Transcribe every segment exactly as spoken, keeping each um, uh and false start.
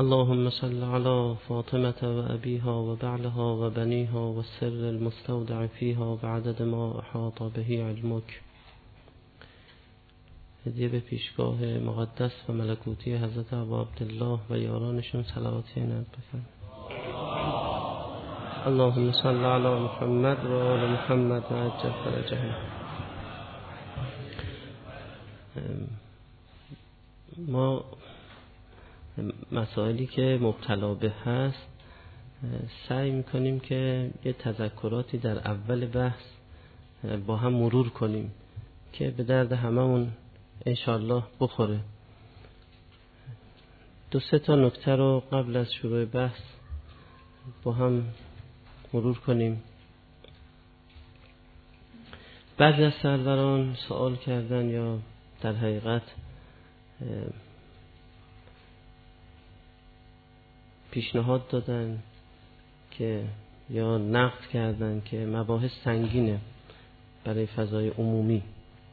اللهم صل على فاطمة وأبيها وبعلها وبنيها والسر المستودع فيها بعدد ما أحاط به علمك. هدیه به پیشگاه مقدس و ملکوتی حضرت ابا عبدالله و یارانشون صلوات عنایت بفرما. اللهم صل علی محمد و آل محمد و عجل فرجهم. ما مسائلی که مبتلا به هست سعی میکنیم که یه تذکراتی در اول بحث با هم مرور کنیم که به درد هممون انشالله بخوره. دو سه تا نکته رو قبل از شروع بحث با هم مرور کنیم. بعضی از سروران سوال کردن یا در حقیقت پیشنهاد دادن که یا نقد کردن که مباحث سنگینه برای فضای عمومی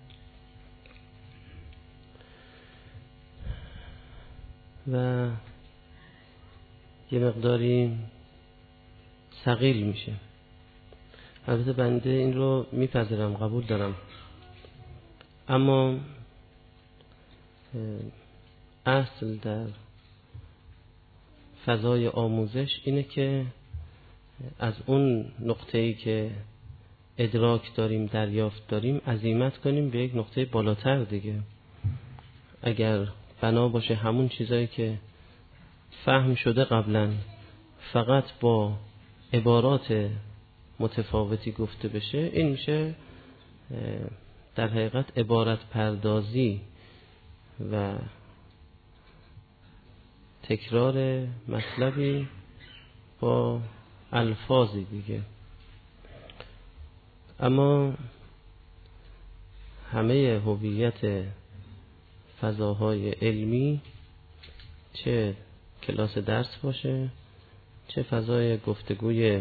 و یه مقداری ثقیل میشه. البته بنده این رو میپذیرم، قبول دارم، اما اصل در فضای آموزش اینه که از اون نقطه‌ای که ادراک داریم، دریافت داریم، عزیمت کنیم به یک نقطه بالاتر دیگه. اگر بنا باشه همون چیزایی که فهم شده قبلا فقط با عبارات متفاوتی گفته بشه، این میشه در حقیقت عبارت پردازی و تکرار مطلبی با الفاظی دیگه. اما همه هویت فضاهای علمی، چه کلاس درس باشه چه فضای گفتگوی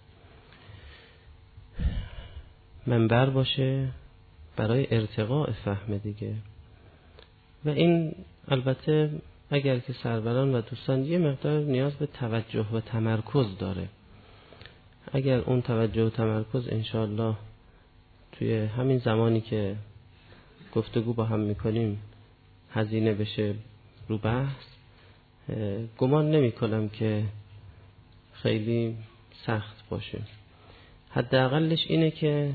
منبر باشه، برای ارتقاء فهم دیگه. و این البته اگر که سروران و دوستان یه مقدار نیاز به توجه و تمرکز داره. اگر اون توجه و تمرکز انشاءالله توی همین زمانی که گفتگو با هم میکنیم هزینه بشه رو بحث، گمان نمی کنم که خیلی سخت باشه. حداقلش اینه که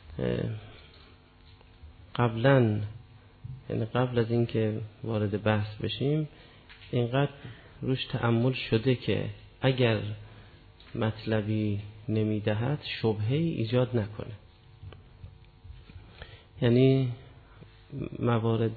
قبلا، یعنی قبل از این که وارد بحث بشیم، اینقدر روش تأمل شده که اگر مطلبی نمیدهد شبهه‌ای ایجاد نکنه. یعنی موارد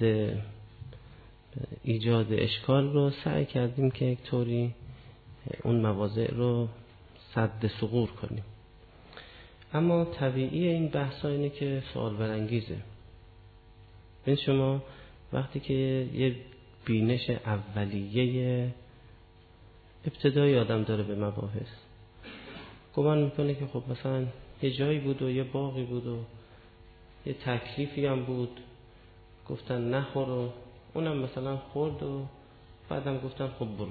ایجاد اشکال رو سعی کردیم که یک طوری اون مواضع رو سد ثغور کنیم. اما طبیعی این بحثا اینه که سوال برانگیزه. این شما وقتی که یه بینش اولیه ابتدایی آدم داره به مباحث، گمان میکنه که خب مثلا یه جایی بود و یه باغی بود و یه تکلیفی هم بود، گفتن نخور و اونم مثلا خورد و بعدم گفتن خب برو.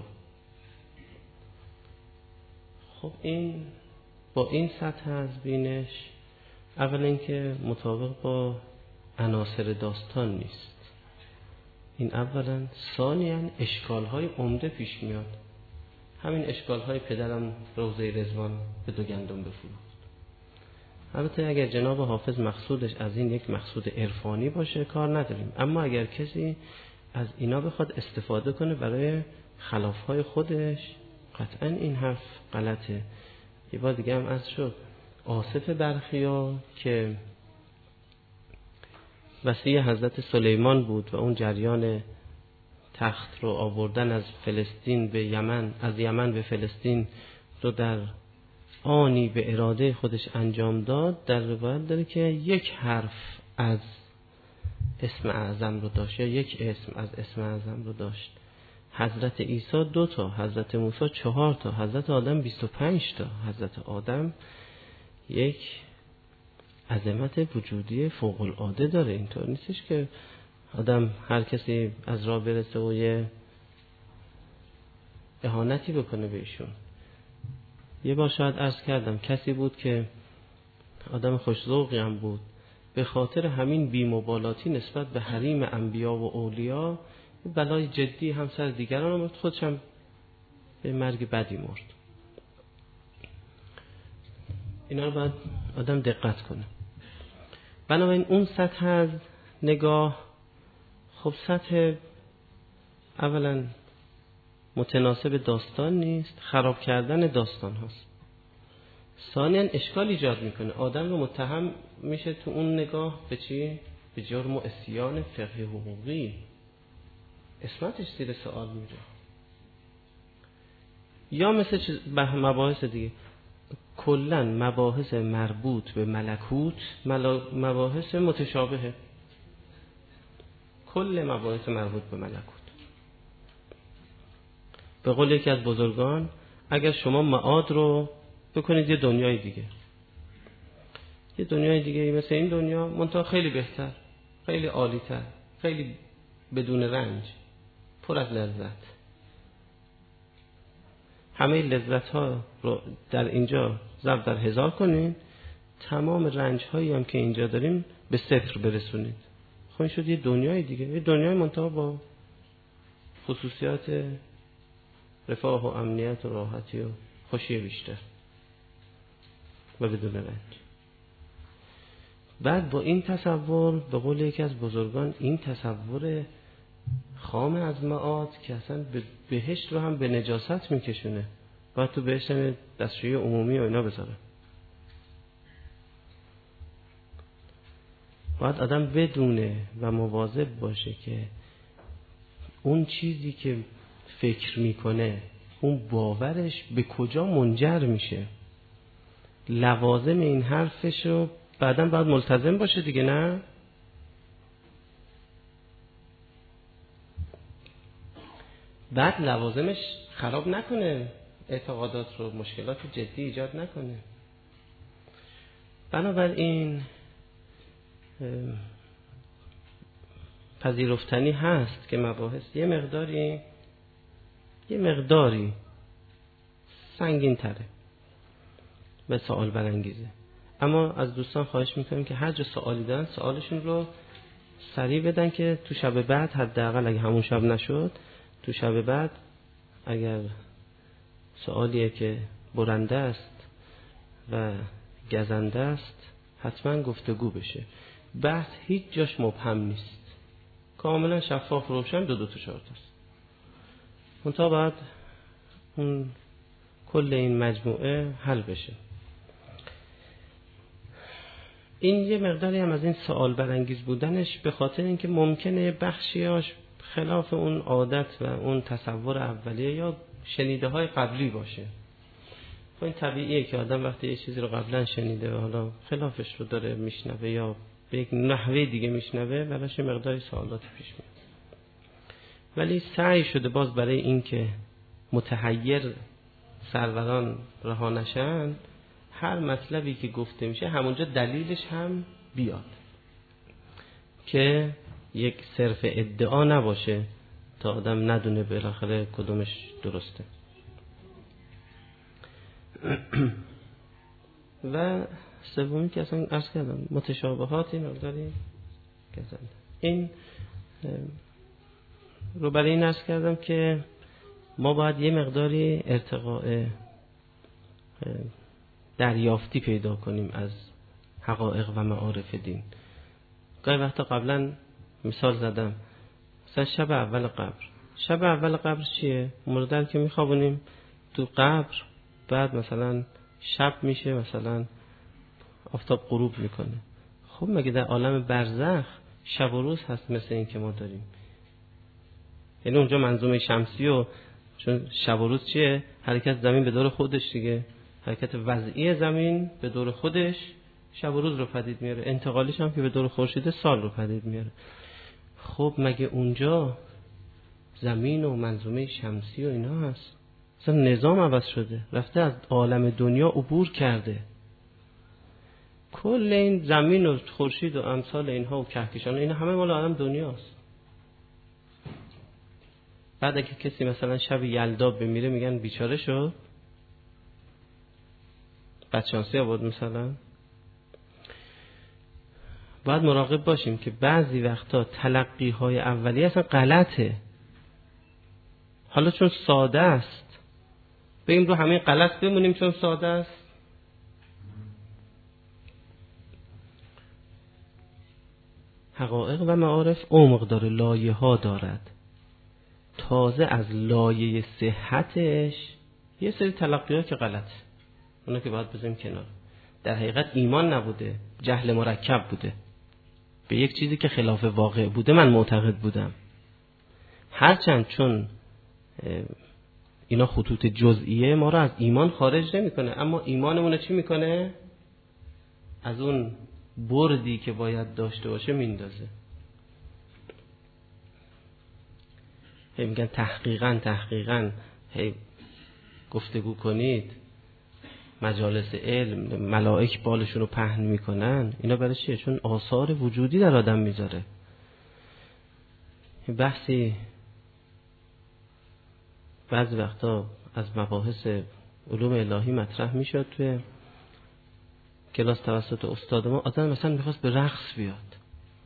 خب این با این سطح از بینش، اولا اینکه مطابق با عناصر داستان نیست. این اولا. ثانیاً اشکال‌های عمده پیش میاد. همین اشکال‌های پدرم روضه رضوان به دو گندم بفروخت. البته اگر جناب حافظ مقصودش از این یک مقصود عرفانی باشه کار نداریم، اما اگر کسی از اینا بخواد استفاده کنه برای خلاف‌های خودش، قطعاً این حرف غلطه. یه بار دیگه هم از شد آصف برخیا که وصی حضرت سلیمان بود و اون جریان تخت رو آوردن از فلسطین به یمن، از یمن به فلسطین رو در آنی به اراده خودش انجام داد، در روایت داره که یک حرف از اسم اعظم رو داشت یا یک اسم از اسم اعظم رو داشت. حضرت عیسی دو تا، حضرت موسی چهار تا، حضرت آدم بیست و پنج تا. حضرت آدم یک عظمت وجودی فوق العاده داره. اینطور نیستش که آدم هر کسی از راه برسه و یه اهانتی بکنه به ایشون. یه بار شاید عرض کردم کسی بود که آدم خوش‌ذوقی هم بود، به خاطر همین بی‌مبالاتی نسبت به حریم انبیا و اولیا بلای جدی هم سر دیگران آورد، خودش هم به مرگ بدی مرد. اینا رو باید آدم دقت کنه. بنابراین اون سطح از نگاه، خب سطح اولا متناسب داستان نیست، خراب کردن داستان هاست. ثانیاً اشکال ایجاد میکنه، آدم رو متهم میشه تو اون نگاه به چی؟ به جرم و عصیان فقهی حقوقی، اسمتش زیر سوال میره. یا مثل مباحث دیگه، کلاً مباحث مربوط به ملکوت مباحث متشابهه، کل مباحث مربوط به ملکوت. به قول یکی از بزرگان، اگر شما معاد رو بکنید یه دنیای دیگه، یه دنیای دیگه مثل این دنیا منتها خیلی بهتر، خیلی عالی‌تر، خیلی بدون رنج، پر از لذت، همه لذت ها رو در اینجا ضرب در هزار کنید، تمام رنج هایی هم که اینجا داریم به صفر برسونید. خب این شد یه دنیای دیگه، یه دنیای منتها با خصوصیات رفاه و امنیت و راحتی و خوشی بیشتر و بدون رنج. بعد با این تصور، به قول یکی از بزرگان، این تصور خام از معاد که اصلا بهشت رو هم به نجاست میکشونه، باید تو بهشت هم دستشویی عمومی و اینا بذاره. باید آدم بدونه و مواظب باشه که اون چیزی که فکر میکنه، اون باورش به کجا منجر میشه، لوازم این حرفش رو بعداً باید ملتزم باشه دیگه، نه؟ بعد لوازمش خراب نکنه، اعتقادات رو مشکلات جدی ایجاد نکنه. بنابراین پذیرفتنی هست که مباحث یه مقداری یه مقداری سنگین تره و سوال برانگیزه، اما از دوستان خواهش میکنم که هر جا سوالی دارن سوالشون رو سریع بدن که تو شب بعد، حداقل اگه همون شب نشد، تو شب بعد اگر سوالیه که برنده است و گزنده است حتما گفتگو بشه. بحث هیچ جاش مبهم نیست، کاملا شفاف روشن، دو دو تا چهار تاست. منتها بعد اون کل این مجموعه حل بشه. این یه مقداری هم از این سوال برانگیز بودنش به خاطر اینکه ممکنه بخشیاش خلاف اون عادت و اون تصور اولیه یا شنیده های قبلی باشه. خب این طبیعیه که آدم وقتی یه چیزی رو قبلا شنیده و حالا خلافش رو داره میشنوه یا به یک نحوه دیگه میشنوه، براش یه مقداری سوالات پیش میاد. ولی سعی شده باز برای این که متحیر سروران رها نشن، هر مطلبی که گفته میشه همونجا دلیلش هم بیاد که یک صرف ادعا نباشه تا آدم ندونه بالاخره کدومش درسته. و سومی که اصلا عرض کردم متشابهات این مقداری گزنده. این رو برای این عرض کردم که ما باید یه مقداری ارتقاء دریافتی پیدا کنیم از حقایق و معارف دین. گاهی وقتا قبلا مثال زدم، مثلا شب اول قبر. شب اول قبر چیه؟ مردن که میخوابونیم تو قبر، بعد مثلا شب میشه، مثلا آفتاب غروب میکنه. خب مگه در عالم برزخ شب و روز هست مثل این که ما داریم؟ یعنی اونجا منظومه شمسی و چون شب و روز چیه؟ حرکت زمین به دور خودش دیگه، حرکت وضعی زمین به دور خودش شب و روز رو پدید میاره، انتقالیش هم که به دور خورشید سال رو پدید میاره. خب مگه اونجا زمین و منظومه شمسی و اینا هست؟ اصلا نظام عوض شده، رفته از عالم دنیا عبور کرده. کل این زمین و خورشید و امثال اینها و کهکشان اینا همه مال عالم دنیاست. بعد اگه کسی مثلا شب یلدا بمیره میگن بیچاره شد، بدشانسی آورد مثلا. باید مراقب باشیم که بعضی وقتا تلقی های اولیه اصلا غلطه. حالا چون ساده است بگیم رو همین غلط بمونیم چون ساده است. حقایق و معارف عمق داره، لایه ها دارد. تازه از لایه صحتش یه سری تلقی ها که غلط، اونا که باید بذاریم کنار. در حقیقت ایمان نبوده، جهل مرکب بوده، به یک چیزی که خلاف واقع بوده من معتقد بودم. هرچند چون اینا خطوط جزئیه ما رو از ایمان خارج نمیکنه، اما ایمانمون چی میکنه؟ از اون بردی که باید داشته باشه میندازه. هی میگن تحقیقاً تحقیقاً هی گفتگو کنید، مجالس علم، ملائک بالشون رو پهن میکنن. اینا برای چیه؟ چون آثار وجودی در آدم میذاره. بحثی بعضی وقتا از مباحث علوم الهی مطرح میشد توی کلاس توسط استاد ما، آدم مثلا میخواست به رقص بیاد.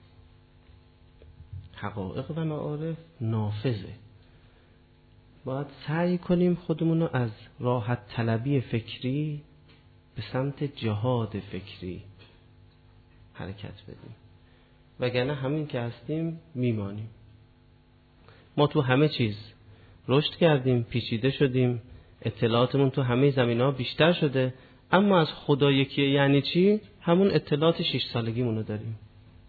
حقایق و معارف نافذه. باید سعی کنیم خودمون رو از راحت طلبی فکری به سمت جهاد فکری حرکت بدیم، وگرنه همین که هستیم میمانیم. ما تو همه چیز رشد کردیم، پیچیده شدیم، اطلاعاتمون تو همه زمینه‌ها بیشتر شده، اما از خدا یکیه یعنی چی؟ همون اطلاعات شش سالگیمونو داریم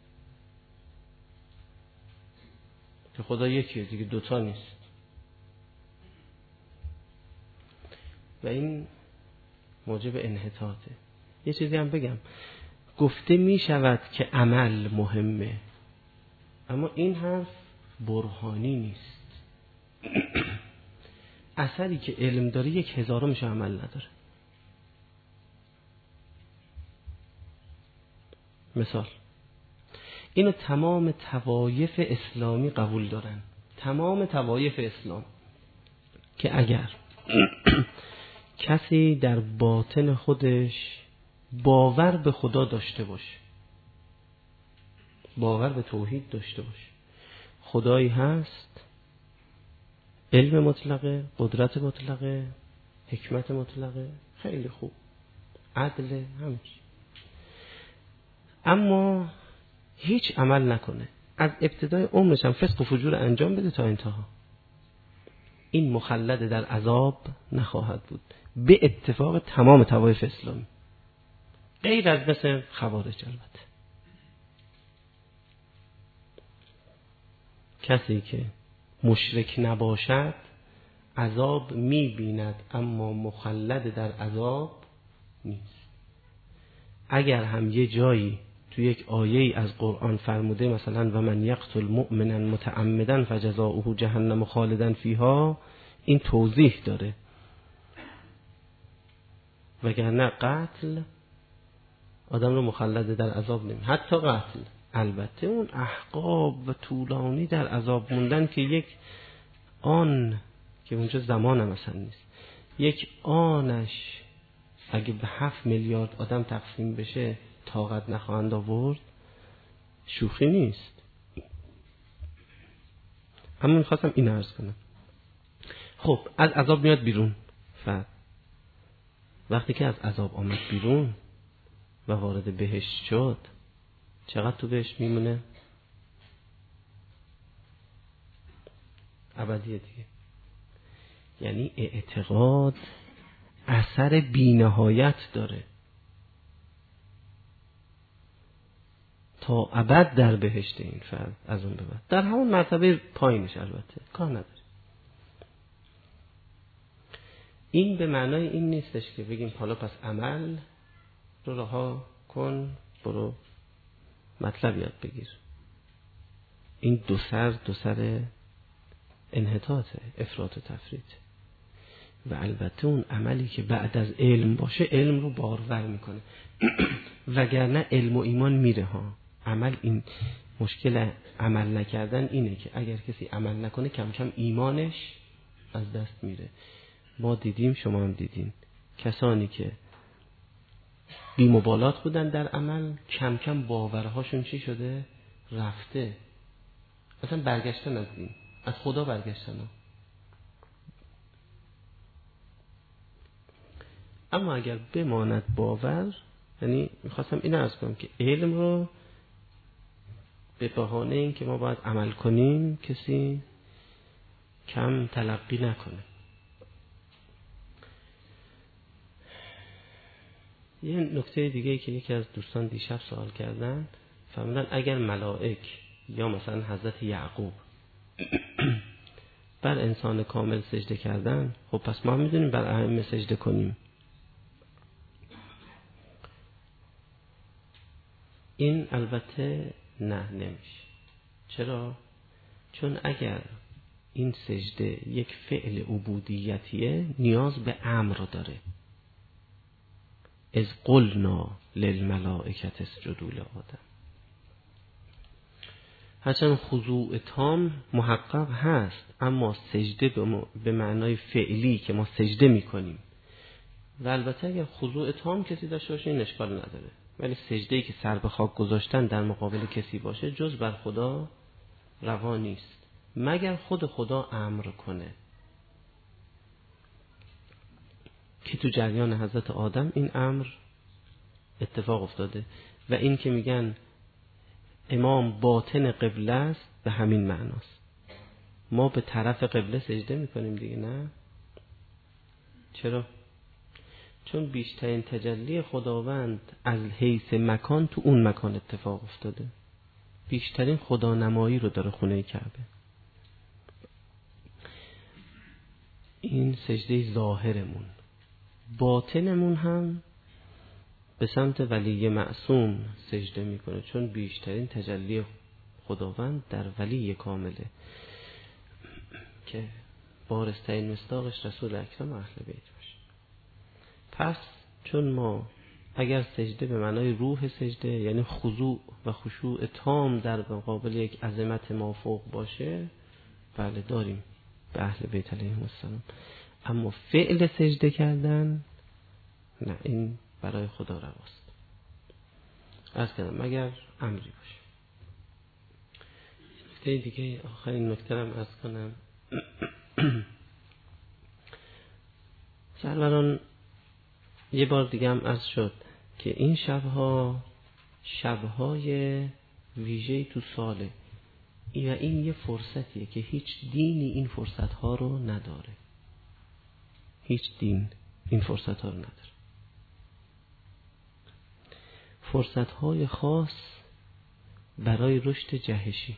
که خدا یکیه دیگه، دوتا نیست. و این موجب انحطاطه. یه چیزی هم بگم، گفته می شود که عمل مهمه، اما این حرف برهانی نیست. اثری که علم داره یک هزارمش عمل نداره. مثال اینو تمام طوایف اسلامی قبول دارن، تمام طوایف اسلام، که اگر کسی در باطن خودش باور به خدا داشته باشه، باور به توحید داشته باشه، خدایی هست، علم مطلقه، قدرت مطلقه، حکمت مطلقه، خیلی خوب، عدل، همش، اما هیچ عمل نکنه، از ابتدای عمرش هم فسق و فجور انجام بده تا انتها، این مخلد در عذاب نخواهد بود به اتفاق تمام طوایف اسلامی، غیر از مثل خوارج. البته کسی که مشرک نباشد عذاب می‌بیند اما مخلد در عذاب نیست. اگر هم یه جایی تو یک آیه از قرآن فرموده مثلا و من یقتل مؤمنا متعمدا فجزاؤه جهنم خالدا فیها، این توضیح داره، وگرنه قتل آدم رو مخلد در عذاب نمی، حتی قتل. البته اون احقاب و طولانی در عذاب موندن که یک آن که اونجا زمان هم اصلا نیست، یک آنش اگه به هفت میلیارد آدم تقسیم بشه طاقت نخواهند آورد، شوخی نیست. اما میخواستم این عرض کنم. خب از عذاب میاد بیرون، فرد وقتی که از عذاب آمد بیرون و وارد بهشت شد، چقدر تو بهشت میمونه؟ ابدیه دیگه. یعنی اعتقاد اثر بی‌نهایت داره، تا ابد در بهشت این فرد، از اون به بعد در همون مرتبه پایینش البته کار نداره. این به معنای این نیستش که بگیم حالا پس عمل رو رها کن، برو مطلب یاد بگیر. این دو سر دو سر انحطاطه، افراط و تفرید. و البته اون عملی که بعد از علم باشه علم رو بارور میکنه وگرنه علم و ایمان میره ها. عمل این مشکل عمل نکردن اینه که اگر کسی عمل نکنه کم کم ایمانش از دست میره. ما دیدیم، شما هم دیدین، کسانی که بی مبالات بودن در عمل کم کم باورهاشون چی شده؟ رفته، اصلا برگشتن از دین، از خدا برگشتن. اما اگر بماند باور، یعنی میخواستم این عرض کنم که علم رو به بهانه این که ما باید عمل کنیم کسی کم تلقی نکنه. یه نکته دیگه که یکی از دوستان دیشب سوال کردن، فرمودن اگر ملائک یا مثلا حضرت یعقوب بر انسان کامل سجده کردن، خب پس ما هم میدونیم بر ائمه سجده کنیم. این البته نه، نمیشه. چرا؟ چون اگر این سجده یک فعل عبودیتیه نیاز به امر داره. از قلنا للملائکة اسجدوا لآدم. هرچند خضوع تام محقق هست، اما سجده به معنای فعلی که ما سجده میکنیم، و البته اگر خضوع تام کسی داشته باشه این اشکال نداره، ولی سجده‌ای که سر به خاک گذاشتن در مقابل کسی باشه جز بر خدا روا نیست، مگر خود خدا امر کنه، که تو جریان حضرت آدم این امر اتفاق افتاده. و این که میگن امام باطن قبله است به همین معناست. ما به طرف قبله سجده میکنیم دیگه، نه؟ چرا؟ چون بیشترین تجلی خداوند از حیث مکان تو اون مکان اتفاق افتاده. بیشترین خدا نمایی رو داره خونه کعبه. این سجده ظاهرمون. باطنمون هم به سمت ولی معصوم سجده میکنه، چون بیشترین تجلی خداوند در ولی کامله که بارسترین مصداقش رسول اکرم اهل بیت باشه. پس چون ما اگر سجده به معنای روح سجده، یعنی خضوع و خشوع تام در مقابل یک عظمت مافوق باشه، بله داریم به اهل بیت علیهم السلام. اما فعل سجده کردن نه، این برای خدا رواست. عرض کردم مگر امری باشه. نکته دیگه، آخرین نکته هم عرض کنم. سروران یه بار دیگه هم عرض شد که این شبها شبهای ویژه‌ای تو ساله، و این یه فرصتیه که هیچ دینی این فرصتها رو نداره. هیچ دین این فرصتها رو نداره. فرصتهای خاص برای رشد جهشی.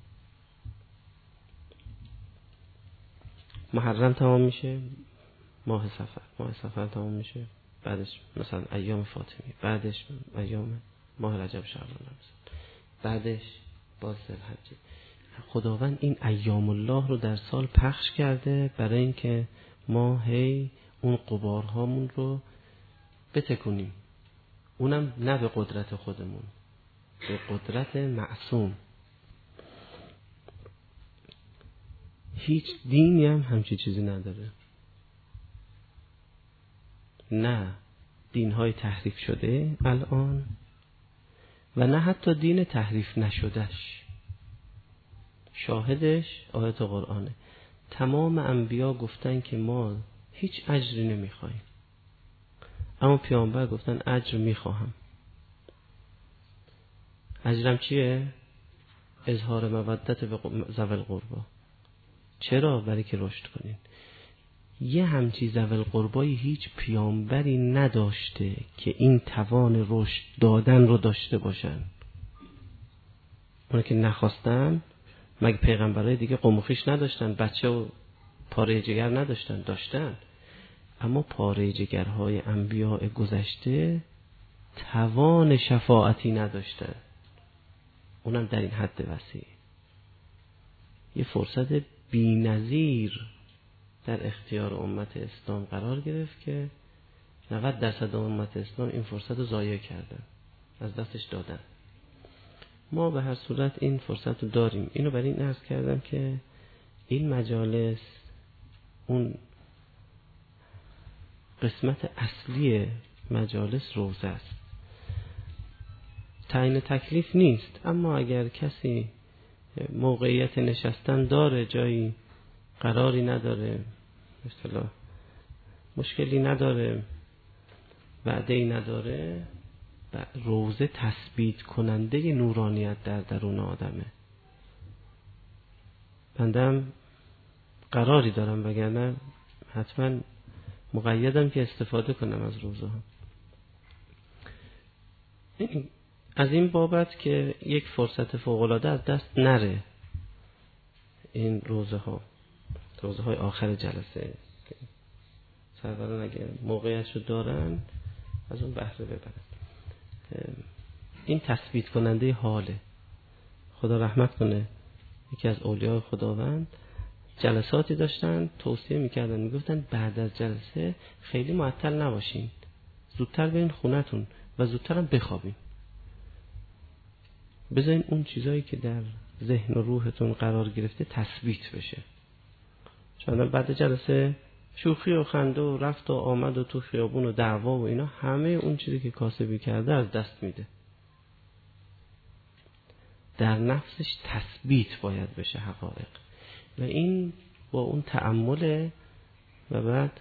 محرم تمام میشه، ماه صفر ماه صفر تمام میشه، بعدش مثلا ایام فاطمی، بعدش ایام ماه رجب شعبان، بعدش باز ذوالحجه. خداوند این ایام الله رو در سال پخش کرده برای اینکه ما هی اون غبارهامون رو بتکونیم، اونم نه به قدرت خودمون، به قدرت معصوم. هیچ دینی هم همچی چیزی نداره، نه دین‌های تحریف شده الان و نه حتی دین تحریف نشدهش. شاهدش آیت قرآنه. تمام انبیا گفتن که ما هیچ اجری نمیخوایم، اما پیامبر گفتن اجر میخواهم. اجرم چیه؟ اظهار مودت به ذوی القربا. چرا؟ برای که رشد کنین. یه همچی ذوی القربایی هیچ پیامبری نداشته که این توان رشد دادن رو داشته باشن. اونا که نخواستن، مگه پیغمبرای دیگه قوم و خویش نداشتن؟ بچه و پاره جگر نداشتن؟ داشتن. اما پاره جگرهای انبیاء گذشته توان شفاعتی نداشتن، اونم در این حد وسیع. یه فرصت بی‌نظیر در اختیار امت اسلام قرار گرفت که نود درصد امت اسلام این فرصت رو ضایع کردن، از دستش دادن. ما به هر صورت این فرصت رو داریم. اینو برای این عرض کردم که این مجالس اون قسمت اصلی مجالس روزه است. تعیین تکلیف نیست، اما اگر کسی موقعیت نشستن داره، جایی قراری نداره، مثلا مشکلی نداره، وعده‌ای نداره، و روزه تثبیت کننده نورانیت در درون آدمه. بندم قراری دارم، وگرنه حتما مقیدم که استفاده کنم از روزه ها. از این بابت که یک فرصت فوق‌العاده از دست نره این روزه ها، روزه های آخر جلسه، سروران اگه موقعیت رو دارن از اون بهره ببرن. این تثبیت کننده حاله. خدا رحمت کنه، یکی از اولیاء خداوند جلساتی داشتن، توصیه میکردن، میگفتن بعد از جلسه خیلی معطل نباشین، زودتر برین خونتون و زودتر هم بخوابین، بذارین اون چیزایی که در ذهن و روحتون قرار گرفته تثبیت بشه. چون بعد جلسه شوخی و خنده و رفت و آمد و تو خیابون و دعوا و اینا، همه اون چیزی که کاسبی کرده از دست میده. در نفسش تثبیت باید بشه حقایق، و این با اون تأمل و بعد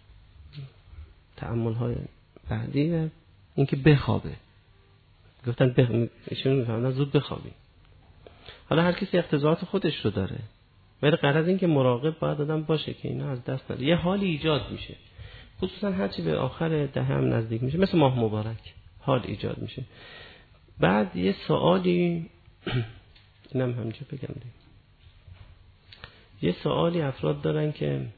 تأمل های بعدی و این که بخوابه. گفتن بخ... ایشون میفهمن زود بخوابی. حالا هر کسی اقتضاعات خودش رو داره، ولی غرض این که مراقب باید آدم باشه که اینا از دست نره. یه حالی ایجاد میشه، خصوصا هرچی به آخر دهه هم نزدیک میشه، مثل ماه مبارک حال ایجاد میشه. بعد یه سوالی اینم همینجا بگم دیم. یه سوالی افراد دارن که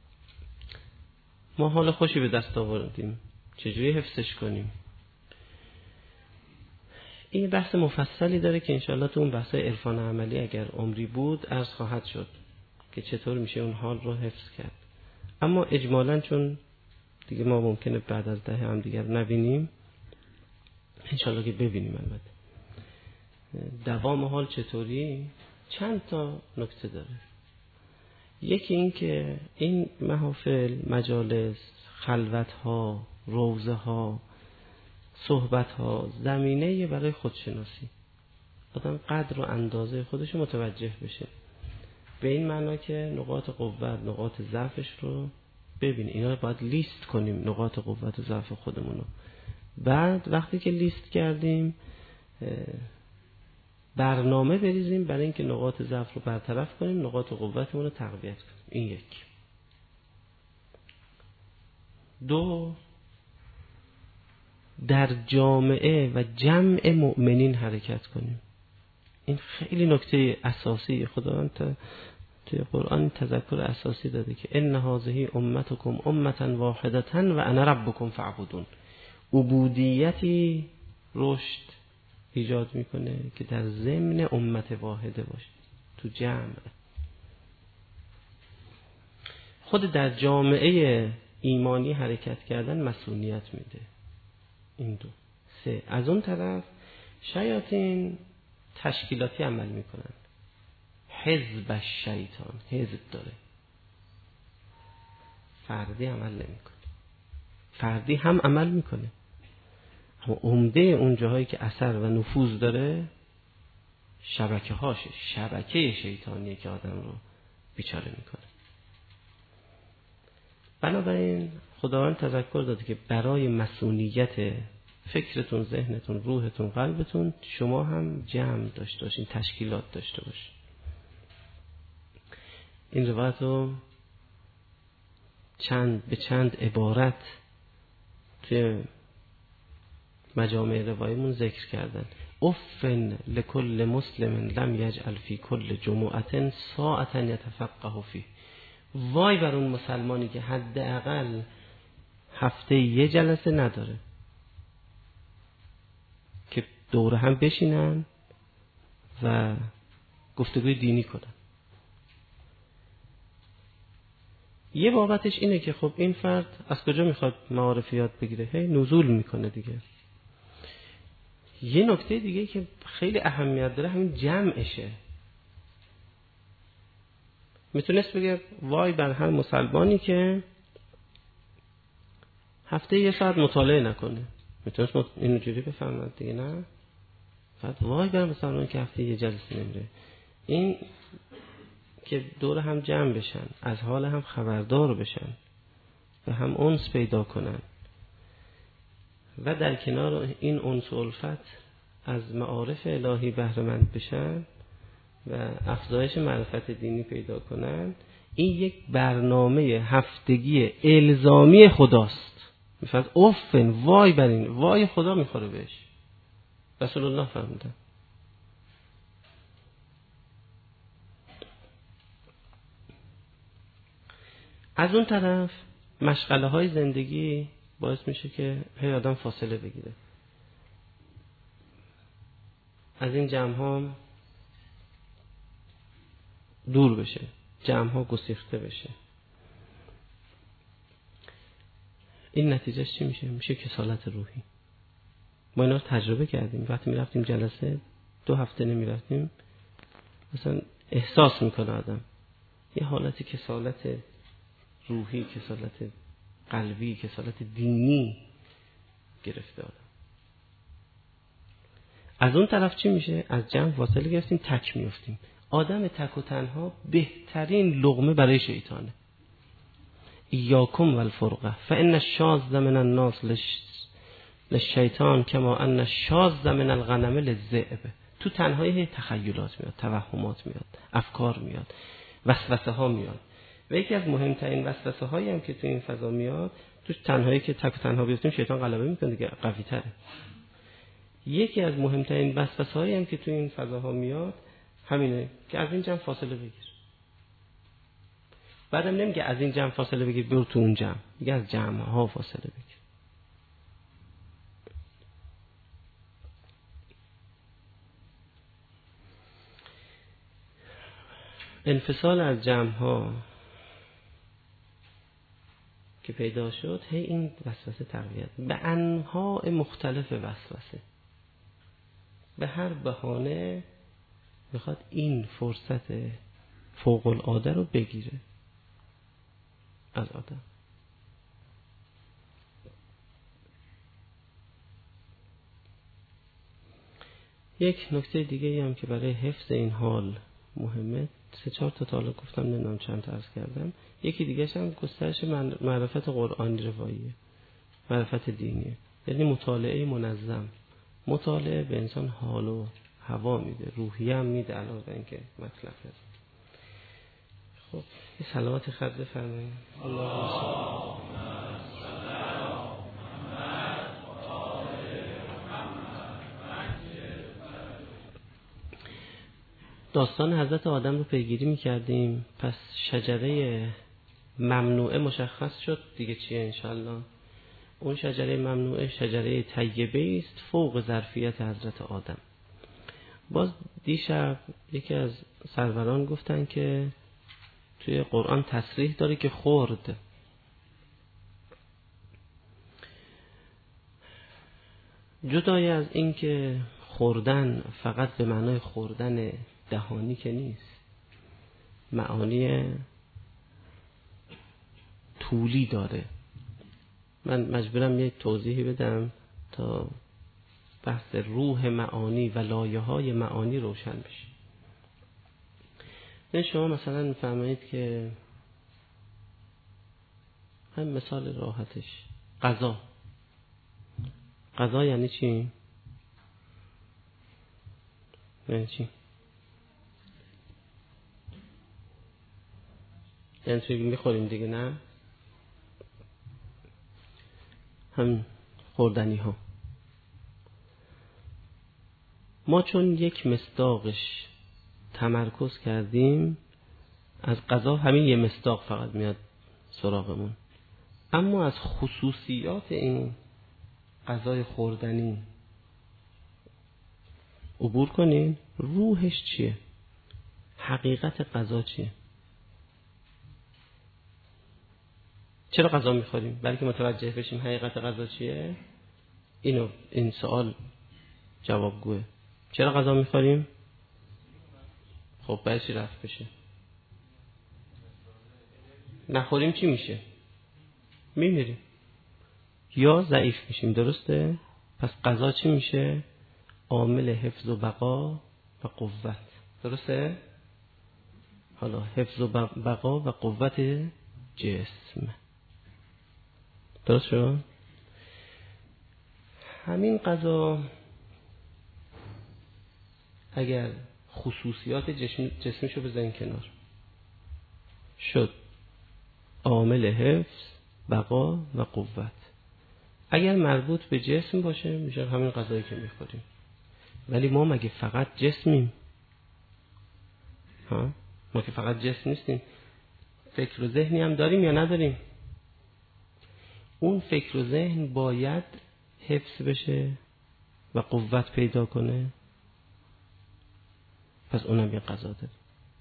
ما حال خوشی به دست آوردیم، چجوری حفظش کنیم؟ این بحث مفصلی داره که انشاءالله تو اون بحث عرفان عملی اگر عمری بود عرض خواهد شد که چطور میشه اون حال رو حفظ کرد. اما اجمالاً چون دیگه ما ممکنه بعد از ده هم دیگر نبینیم، انشاءالله که ببینیم. البته دوام حال چطوری؟ چند تا نکته داره. یکی این که این محافل، مجالس، خلوت ها، روزه ها، صحبت ها زمینه برای خودشناسی. آدم قدر و اندازه خودش متوجه بشه، به این معنا که نقاط قوت، نقاط ضعفش رو ببینه. اینا رو باید لیست کنیم، نقاط قوت و ضعف خودمون رو. بعد وقتی که لیست کردیم برنامه بریزیم برای اینکه نقاط ضعف رو برطرف کنیم، نقاط قوتمون رو تقویت کنیم. این یک. دو، در جامعه و جمع مؤمنین حرکت کنیم. این خیلی نکته اساسی. خداوند توی قرآن تذکر اساسی داده که ان هذه امتکم امه واحده و انا ربکم فاعبدون. عبودیتی رشد ایجاد میکنه که در ضمن امت واحده باشه، تو جمع. خود در جامعه ایمانی حرکت کردن مسئولیت میده. این دو. سه، از اون طرف شیاطین تشکیلاتی عمل میکنن. حزب شیطان حزب داره، فردی عمل نمیکنه. فردی هم عمل میکنه، اما عمده اون جاهایی که اثر و نفوذ داره شبکه هاشه، شبکه شیطانیه که آدم رو بیچاره میکنه. بنابراین خداوند تذکر داده که برای مسئولیت فکرتون، ذهنتون، روحتون، قلبتون شما هم جمع داشته باشین، تشکیلات داشته باشین. این روایت رو چند به چند عبارت توی مجامع روایمون ذکر کردن. افن لکل مسلم لم یجعل فی کل جمعه ساعتا یتفقه فیه. وای بر اون مسلمانی که حداقل هفته یه جلسه نداره که دور هم بشینن و گفتگوی دینی کنن. یه بابتش اینه که خب این فرد از کجا میخواد معارف یاد بگیره؟ هی نزول میکنه دیگه. یه نکته دیگه که خیلی اهمیت داره همین جمعشه. میتونست بگه وای بر هر مسلمانی که هفته یه ساعت مطالعه نکنه. میتونست اینجوری بفهمد دیگه، نه؟ فقط وای بر مسلمانی که هفته یه جلسه نمیره. این که دور هم جمع بشن، از حال هم خبردار بشن و هم انس پیدا کنن و در کنار این انس و الفت از معارف الهی بهره مند بشن و افزایش معرفت دینی پیدا کنن. این یک برنامه هفتگی الزامی خداست. میفرد اوفن وای بر این، وای خدا میخوره بهش. رسول الله فرمودن. از اون طرف مشغله های زندگی باعث میشه که هی آدم فاصله بگیره از این جمع ها، دور بشه، جمع ها گسیخته بشه. این نتیجهش چی میشه؟ میشه کسالت روحی. ما اینا رو تجربه کردیم. وقتی میرفتیم جلسه دو هفته نمیرفتیم، مثلا احساس میکنه آدم یه حالت کسالت روحی، کسالت قلبی، کسالت دینی گرفته آدم. از اون طرف چی میشه؟ از جمع فاصله گرفتیم، تک میفتیم. آدم تک و تنها بهترین لقمه برای شیطانه. ایاکم والفرقه فان الشاذ من الناس للشیطان کما ان الشاذ من الغنم للذئب. تو تنهایی تخیلات میاد، توهمات میاد، افکار میاد، وسوسه ها میاد. و یکی از مهمترین وسوسه هایی هم که تو این فضا میاد، تو تنهایی که تک و تنها بیفتیم شیطان غلبه میکنه دیگه، قوی تره. یکی از مهمترین وسوسه هایی هم که تو این فضاها میاد همینه که از این جمع فاصله بگیر. بعدم نمیگه از این جمع فاصله بگیر برو تو اون جمع، میگه از جمع ها فاصله بگیر. انفصال از جمع ها که پیدا شد، هی این وسوسه تقویت به انواع مختلف وسوسه، به هر بهانه میخواد این فرصت فوق العاده رو بگیره از آدم. یک نکته دیگه هم که برای حفظ این حال مهمه، سه چهار تا تا گفتم، نمیدونم چند تا عرض کردم. یکی دیگه‌ش هم گسترش معرفت قرآنی رواییه، معرفت دینیه، یعنی مطالعه منظم. مطالعه به انسان حال و هوا میده، روحیه هم میده، علاوه بر اینکه مطلب هست. خب یه صلوات خط بفرمایید. اللهم داستان حضرت آدم رو پیگیری میکردیم. پس شجره ممنوعه مشخص شد دیگه چیه انشالله. اون شجره ممنوعه شجره طیبه است فوق ظرفیت حضرت آدم. باز دیشب یکی از سروران گفتن که توی قرآن تصریح داره که خورد. جدای از این که خوردن فقط به معنای خوردن دهانی که نیست، معانی طولی داره. من مجبورم یک توضیحی بدم تا بحث روح معانی و لایه های معانی روشن بشه. این شما مثلا میفهمید که هم مثال راحتش غذا. غذا یعنی چی؟ یعنی چی؟ یعنی چی میخوریم دیگه، نه؟ هم خوردنی ها. ما چون یک مصداقش تمرکز کردیم، از غذا همین یه مصداق فقط میاد سراغمون. اما از خصوصیات این غذای خوردنی عبور کنین. روحش چیه؟ حقیقت غذا چیه؟ چرا غذا میخوریم؟ بلکه متوجه بشیم حقیقت غذا چیه. اینو این سوال جوابگوه. چرا غذا میخوریم؟ خب باید چی رفت بشه؟ نخوریم چی میشه؟ میمیریم یا ضعیف میشیم. درسته؟ پس غذا چی میشه؟ عامل حفظ و بقا و قوت. درسته؟ حالا حفظ و بقا و قوت جسم. درست شد؟ همین غذا اگر خصوصیات جسم جسمشو بزنین کنار، شد عامل حفظ، بقا و قوت. اگر مربوط به جسم باشه میشه همین غذایی که میخوریم. ولی ما مگه فقط جسمیم؟ ها؟ ما که فقط جسم نیستیم، فکر و ذهنی هم داریم یا نداریم؟ اون فکر و ذهن باید حفظ بشه و قوت پیدا کنه. پس اونم یه غذا داره.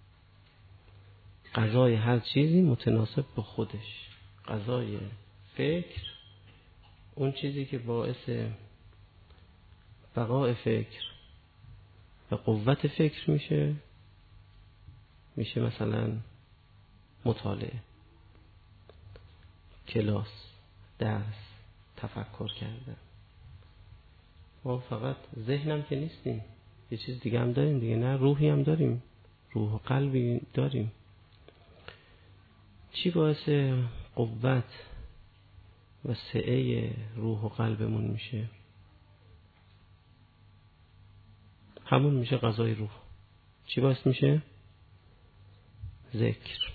غذای هر چیزی متناسب با خودش. غذای فکر، اون چیزی که باعث بقای فکر و قوت فکر میشه، میشه مثلا مطالعه، کلاس، درس، تفکر کردن. ما فقط ذهنم که نیستیم، یه چیز دیگه هم داریم دیگه. نه روحی هم داریم، روح و قلبی داریم. چی باعث قوت و سعه روح و قلبمون میشه؟ همون میشه غذای روح. چی باعث میشه؟ ذکر،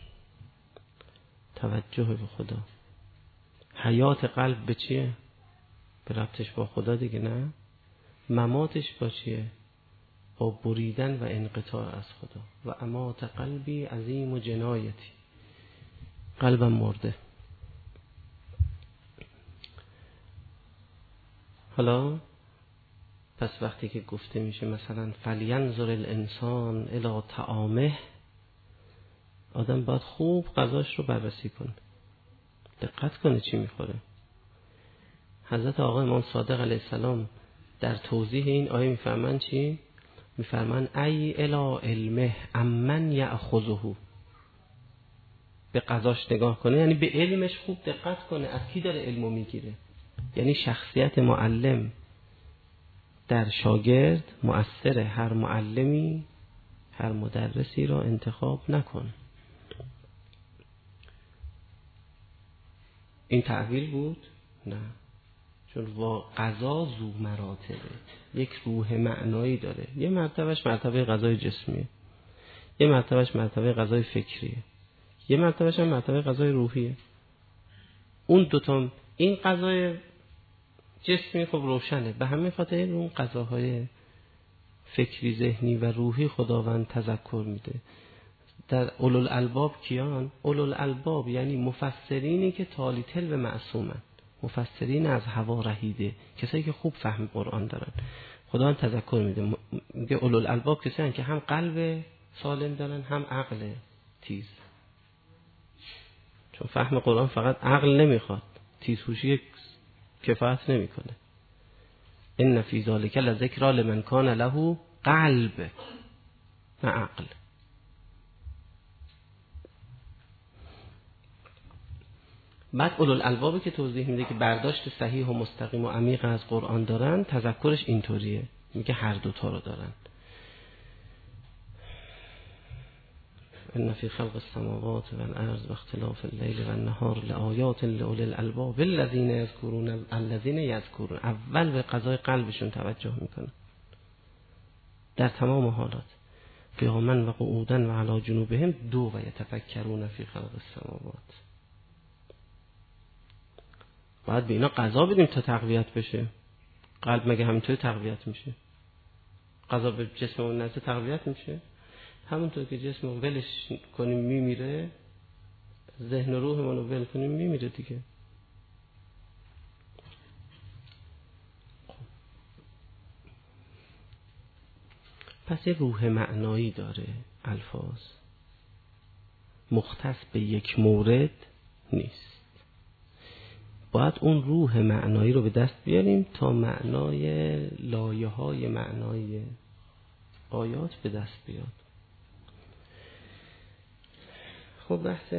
توجه به خدا. حیات قلب به چیه؟ به ربطش با خدا دیگه. نه مماتش با چیه؟ با بریدن و انقطاع از خدا. و امات قلبی عظیم و جنایتی، قلبم مرده. حالا پس وقتی که گفته میشه مثلا فلینظر الانسان الی طعامه، آدم باید خوب غذاش رو بررسی کنه، دقت کنه چی میخوره. حضرت آقا امام صادق علیه السلام در توضیح این آیه میفرمان چی؟ میفرمان ای الی علمه امن یأخذه. به غذاش نگاه کنه یعنی به علمش خوب دقت کنه، از کی داره علمو میگیره. یعنی شخصیت معلم در شاگرد مؤثر. هر معلمی هر مدرسی را انتخاب نکن. این تعبیر بود؟ نه، چون غذا ذو مراتبه، یک روح معنایی داره. یه مرتبهش مرتبه غذای جسمیه، یه مرتبهش مرتبه غذای فکریه، یه مرتبهش هم مرتبه غذای روحیه. اون دوتا، این غذای جسمی خب روشنه، به همین خاطر اون غذاهای فکری، ذهنی و روحی خداوند تذکر میده. در اولوالالباب کیان؟ اولوالالباب یعنی مفسرینی که تالی تل و معصومن، مفسرین از هوا رهیده، کسایی که خوب فهم قرآن دارن. خداوند تذکر میده، میگه اولوالالباب کسایی که هم قلب سالم دارن هم عقل تیز. چون فهم قرآن فقط عقل نمیخواد، تیزهوشی کفایت نمیکنه. ان فی ذلک لذکری لمن کان له قلب نه عقل. بعد اولوالالبابی که توضیح میده که برداشت صحیح و مستقیم و عمیق از قرآن دارن، تذکرش اینطوریه، میگه هر دوتا رو دارن. ان فی خلق السماوات والارض واختلاف الليل والنهار لآیات لأولی الالباب الذین یذکرون الذین یذکرون. اول به قضای قلبشون توجه میکنن در تمام حالات، قیاما و قعودا و علی جنوبهم. دو و یتفکرون فی خلق السماوات. باید به اینا غذا بدیم تا تقویت بشه. قلب مگه همینطوری تقویت میشه؟ غذا به جسممون نزد تقویت میشه؟ همونطور که جسم رو ولش کنیم میمیره، ذهن و روحمون رو ول کنیم میمیره دیگه. پس یه روح معنایی داره الفاظ، مختص به یک مورد نیست. باید اون روح معنایی رو به دست بیاریم تا معنای لایه های معنایی آیات به دست بیاد. خب بحث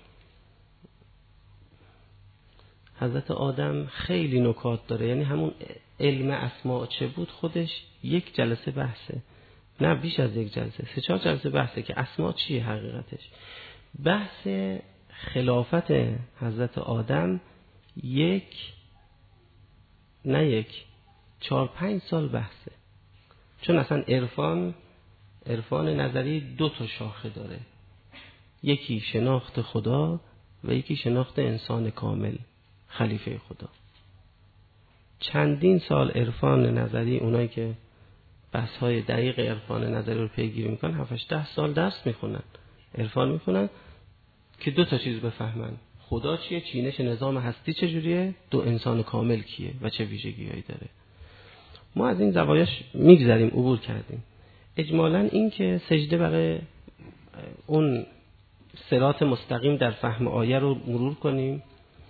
حضرت آدم خیلی نکات داره، یعنی همون علم اسماء چه بود خودش یک جلسه بحثه، نه بیش از یک جلسه، سه چهار جلسه بحثه که اسماء چیه حقیقتش. بحث خلافت حضرت آدم یک نه یک چهار پنج سال بحثه، چون اصلا عرفان عرفان نظری دو تا شاخه داره، یکی شناخت خدا و یکی شناخت انسان کامل خلیفه خدا. چندین سال عرفان نظری، اونایی که بحث های دقیق عرفان نظری رو پیگیری میکنن هفتش ده سال درس میخونن، عرفان میخونن که دو تا چیز بفهمن: خدا چیه، چینش نظام هستی چجوریه، دو انسان کامل کیه و چه ویژگی‌هایی داره. ما از این زوایاش میگذریم، عبور کردیم. اجمالاً این که سجده برای اون صراط مستقیم در فهم آیه رو مرور کنیم،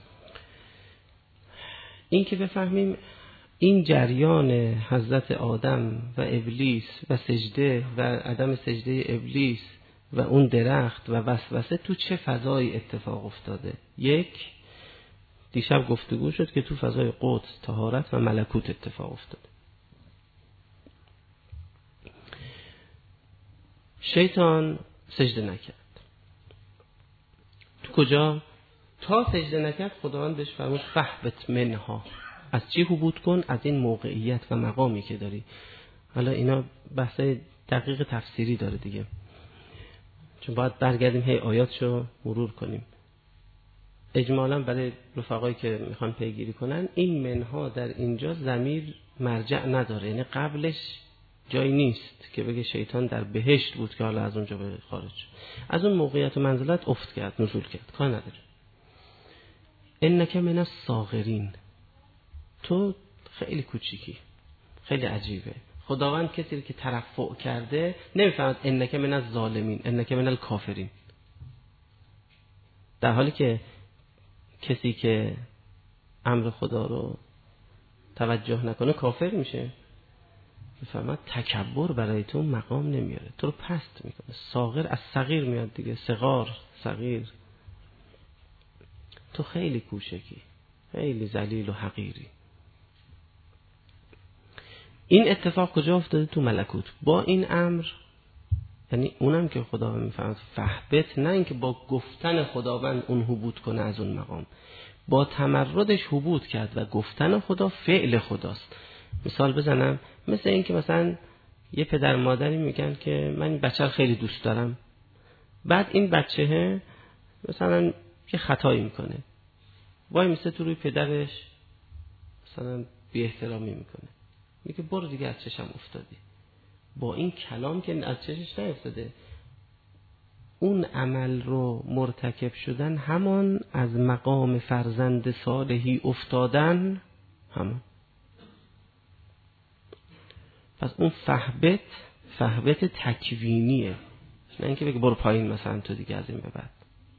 این که بفهمیم این جریان حضرت آدم و ابلیس و سجده و عدم سجده ابلیس و اون درخت و وسوسه تو چه فضایی اتفاق افتاده. یک، دیشب گفتگو شد که تو فضای قدس، طهارت و ملکوت اتفاق افتاده. شیطان سجده نکرد. تو کجا؟ تا سجده نکرد خداوند بهش فرمود فهبط منها، از چی حبوط کن؟ از این موقعیت و مقامی که داری. حالا اینا بحث دقیق تفسیری داره دیگه، چون باید برگردیم هی آیاتشو مرور کنیم. اجمالاً برای رفقایی که میخوان پیگیری کنن، این منها در اینجا ضمیر مرجع نداره، یعنی قبلش جایی نیست که بگه شیطان در بهشت بود که حالا از اونجا به خارج شد. از اون موقعیت و منزلت افت کرد، نزول کرد، کار نداره. انک من الصاغرین، تو خیلی کوچیکی، خیلی عجیبه. خداوند کسی که ترفع کرده نمیفهمد انک من الظالمین، انک من الکافرین، در حالی که کسی که امر خدا رو توجه نکنه کافر میشه. میفهمد تکبر برای تو مقام نمیاره، تو رو پست میکنه. صاغر از صغیر میاد دیگه، صغار، صغیر. تو خیلی کوچکی، خیلی ذلیل و حقیری. این اتفاق کجا افتاده؟ تو ملکوت. با این امر، یعنی اونم که خداوند میفهمد فهبط، نه اینکه با گفتن خداوند اون حبوط کنه از اون مقام، با تمردش حبوط کرد و گفتن خدا فعل خداست. مثال بزنم، مثل این که مثلا یه پدر مادری میگن که من این بچه رو خیلی دوست دارم، بعد این بچه مثلا یه خطایی میکنه، وای میسته تو روی پدرش مثلا بی احترامی میکنه، میگه برو دیگه از چشم افتادی. با این کلام که از چشش نیفتاده، اون عمل رو مرتکب شدن، همان از مقام فرزند صالحی افتادن، همان. پس اون فهبط فهبط تکوینیه، نه اینکه بگه برو پایین مثلا تو دیگه از این به بعد.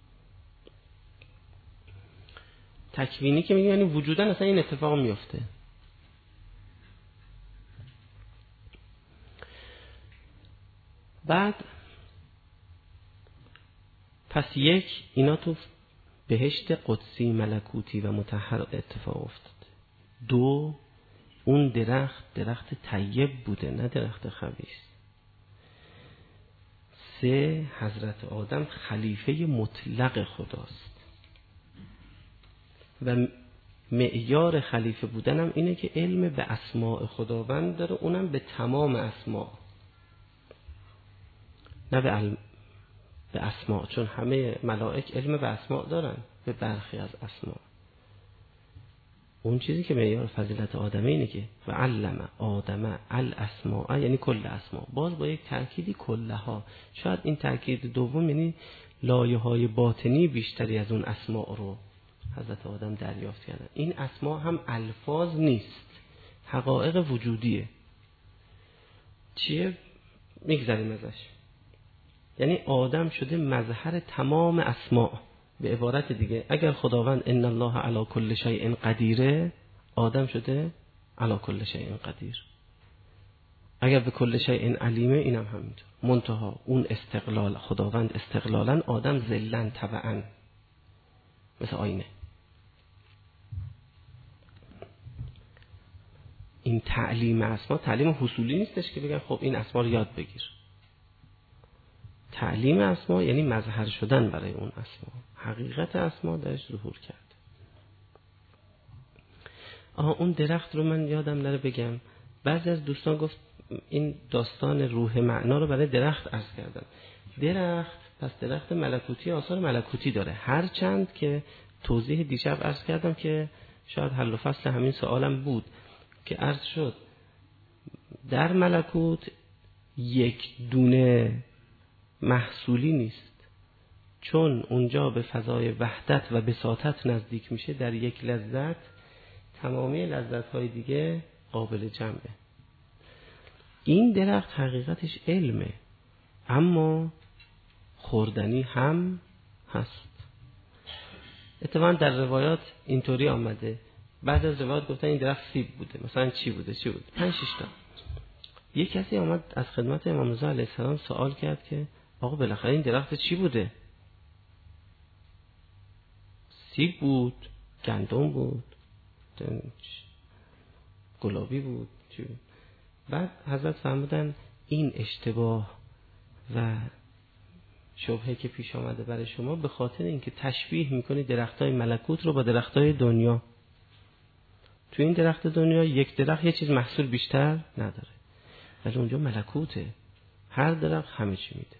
تکوینی که میگه یعنی وجودن اصلا این اتفاق میفته. بعد پس یک، اینا تو بهشت قدسی ملکوتی و مطهر اتفاق افتاد. دو، اون درخت درخت طیب بوده، نه درخت خبیث. سه، حضرت آدم خلیفه مطلق خداست و معیار خلیفه بودنم اینه که علم به اسماء خداوند داره، اونم به تمام اسماء، نه به, علم به اسماء، چون همه ملائک علم به اسماء دارن، به برخی از اسماء. اون چیزی که معیار فضیلت آدمه اینه که و علم آدم الاسماء، یعنی کل اسماء، باز با یک تأکیدی کلها. شاید این تأکید دوم یعنی لایه های باطنی بیشتری از اون اسماء رو حضرت آدم دریافت کردن. این اسماء هم الفاظ نیست، حقایق وجودیه. چیه؟ میگذاریم ازش. یعنی آدم شده مظهر تمام اسماء، به عبارت دیگه اگر خداوند ان الله علی کل شیء قدیره، آدم شده علی کل شیء قدیر. اگر به کل شیء علیمه، اینم همینطور. منتها اون استقلال خداوند استقلالا، آدم ذلن تبعا، مثل آینه. این تعلیم اسما تعلیم حصولی نیستش که بگن خب این اسما رو یاد بگیر. تعلیم اسما یعنی مظهر شدن برای اون اسما، حقیقت اسما درش ظهور کرد. آها اون درخت رو من یادم نره بگم، بعضی از دوستان گفت این داستان روح معنا رو برای درخت عرض کردن. درخت پس درخت ملکوتی آثار ملکوتی داره، هرچند که توضیح دیشب عرض کردم که شاید حل و فصل همین سوالم بود که عرض شد در ملکوت یک دونه محصولی نیست، چون اونجا به فضای وحدت و بساطت نزدیک میشه، در یک لذت تمامی لذت‌های دیگه قابل جمعه. این درخت حقیقتش علمه، اما خوردنی هم هست. اتفاقا در روایات اینطوری آمده، بعد از روایات گفتن این درخت سیب بوده، مثلا چی بوده چی بوده پنج شش تا. یک کسی آمد از خدمت امام رضا علیه السلام سوال کرد که آقا بالاخره این درخت چی بوده؟ سیب بود، گندم بود، گلابی بود، چی بود؟ بعد حضرت فرمودن این اشتباه و شبهه که پیش آمده برای شما به خاطر اینکه تشبیه میکنی درختای ملکوت رو با درختای دنیا. تو این درخت دنیا یک درخت یه چیز محصول بیشتر نداره، ولی اونجا ملکوته، هر درخت همه چی میده.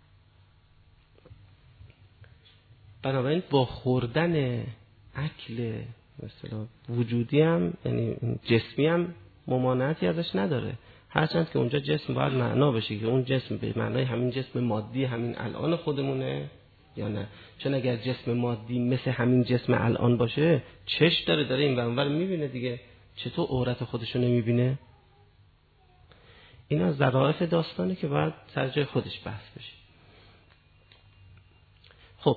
بنابراین با خوردن اکل مثلا وجودی هم یعنی جسمی هم ممانعتی ازش نداره، هرچند که اونجا جسم باید معنا بشه که اون جسم به معنای همین جسم مادی همین الان خودمونه یا نه. چون اگر جسم مادی مثل همین جسم الان باشه، چش داره داره این ور میبینه دیگه، چطور عورت خودشو نمیبینه؟ این از ظرافت داستانه که باید سر جای خودش بحث بشه. خب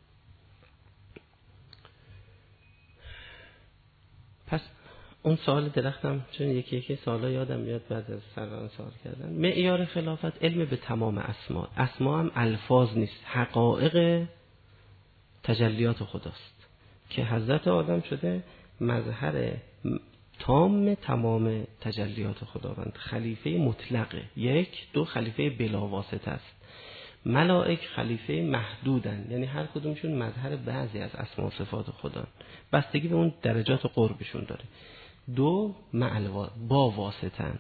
پس اون سوال درختم، چون یکی یکی سوالا یادم میاد بعد از سران سوال کردن. معیار خلافت علم به تمام اسما. اسما هم الفاظ نیست، حقایق تجلیات خداست که حضرت آدم شده مظهر تام تمام تجلیات خداوند، خلیفه مطلقه. یک دو خلیفه بلا واسطه است. ملائک خلیفه محدودن، یعنی هر کدومشون مظهر بعضی از اسما و صفات خدا، بستگی به اون درجات قربشون داره. دو معلوا با واسطن.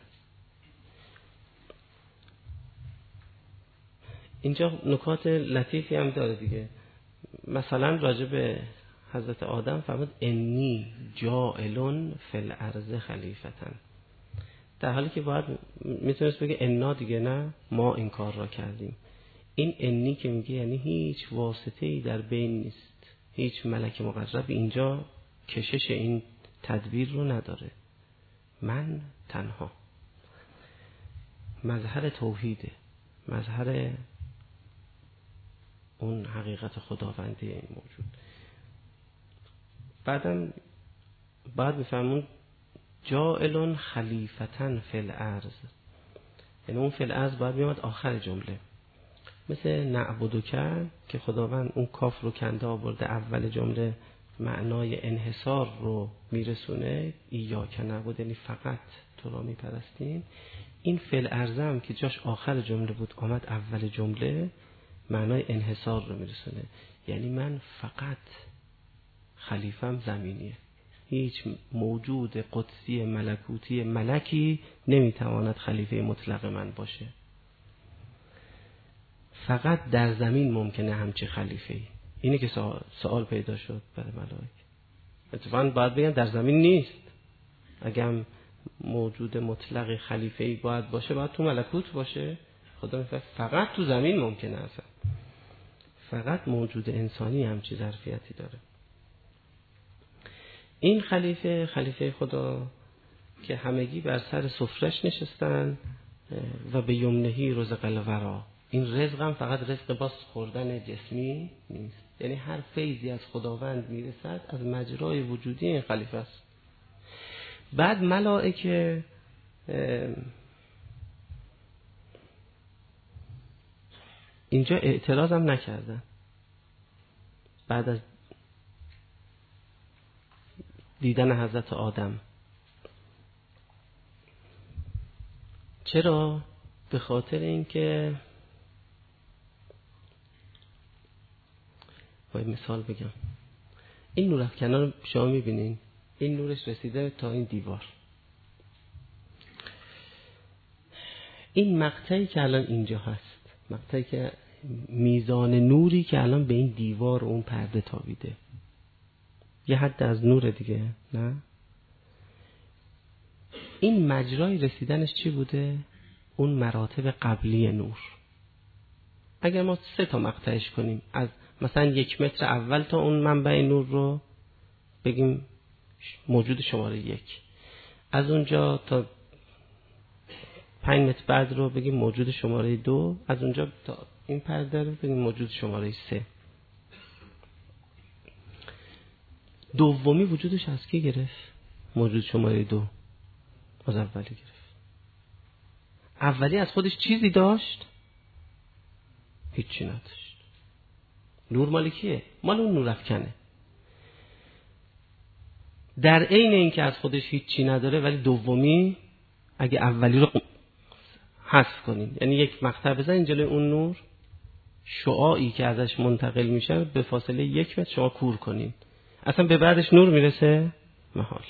اینجا نکات لطیفی هم داره دیگه. مثلا راجع به حضرت آدم فرمود انی جاعلون فی الارض خلیفتن، در حالی که باید میتونست بگه انا دیگه، نه ما این کار را کردیم. این انی که میگه یعنی هیچ واسطه‌ای در بین نیست، هیچ ملک مقرب اینجا کشش این تدبیر رو نداره، من تنها. مظهر توحیده، مظهر اون حقیقت خداوندی این موجود. بعدم بعد میفهمون جاعلون خلیفتن فی الارض، یعنی اون فی الارض باید میاد آخر جمله، مثل نعبدوکه که خداوند اون کاف رو کنده آورده اول جمله، معنای انحصار رو میرسونه، ایاک نعبد یعنی فقط تو را میپرستیم. این فی الارض هم که جاش آخر جمله بود آمد اول جمله، معنای انحصار رو میرسونه، یعنی من فقط خلیفم زمینیه، هیچ موجود قدسی ملکوتی ملکی نمیتواند خلیفه مطلق من باشه، فقط در زمین ممکنه همچه خلیفه‌ای. اینه که سوال پیدا شد برای ملائک. اتفاقاً باید بگن در زمین نیست، اگر موجود مطلق خلیفه‌ای باید باشه باید تو ملکوت باشه. خدا میگه فقط تو زمین ممکنه، اصلا فقط موجود انسانی همچی ظرفیتی داره. این خلیفه خلیفه خدا که همگی بر سر سفرش نشستن و به یمنهی رزق الورا، این رزق هم فقط رزق باز خوردن جسمی نیست، یعنی هر فیضی از خداوند میرسد از مجرای وجودی این خلیفه است. بعد ملائکه اینجا اعتراض هم نکردن. بعد از دیدن حضرت آدم. چرا؟ به خاطر اینکه باید مثال بگم. این نورافکنان رو شما میبینین، این نورش رسیده تا این دیوار. این مقطعی که الان اینجا هست، مقطعی که میزان نوری که الان به این دیوار و اون پرده تابیده، یه حد از نور دیگه، نه؟ این مجرای رسیدنش چی بوده؟ اون مراتب قبلی نور. اگر ما سه تا مقطعش کنیم، از مثلا یک متر اول تا اون منبع نور رو بگیم موجود شماره یک، از اونجا تا پنج متر بعد رو بگیم موجود شماره دو، از اونجا تا این پرده رو بگیم موجود شماره سه. دومی وجودش از کی گرفت؟ موجود شماره دو از اولی گرفت. اولی از خودش چیزی داشت؟ هیچی نداشت. نور مال کیه؟ مال اون نورافکنه. در عین اینکه از خودش هیچی نداره، ولی دومی اگه اولی رو حذف کنین، یعنی یک مقطع بزنین جلوی اون نور، شعاعی که ازش منتقل میشه به فاصله یک متر شما کور کنین، اصلا به بعدش نور میرسه؟ محال.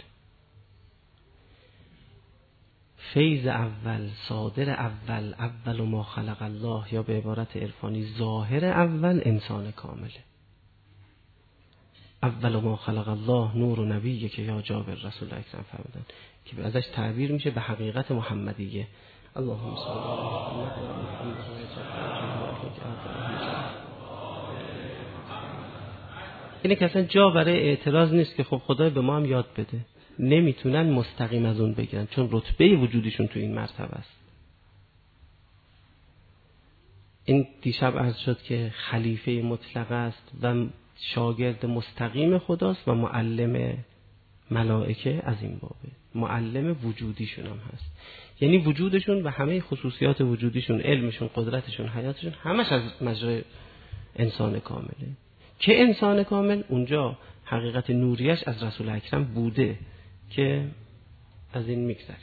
فیض اول، صادر اول، اول ما خلق الله، یا به عبارت عرفانی ظاهر اول انسان کامله. اول ما خلق الله نور و نبیه که یا جابر رسول اکرم فرمودن که ازش تعبیر میشه به حقیقت محمدیه. اللهم صل علی محمد. اینه که اصلا جا برای اعتراض نیست که خب خدای به ما هم یاد بده. نمیتونن مستقیم از اون بگیرن، چون رتبه وجودشون تو این مرتبه است. این دیشب عرض شد که خلیفه مطلق است و شاگرد مستقیم خداست و معلم ملائکه از این بابه، معلم وجودیشون هم هست. یعنی وجودشون و همه خصوصیات وجودیشون، علمشون، قدرتشون، حیاتشون، همش از مجرای انسان کامله. که انسان کامل اونجا حقیقت نوریش از رسول اکرم بوده که از این میگذریم.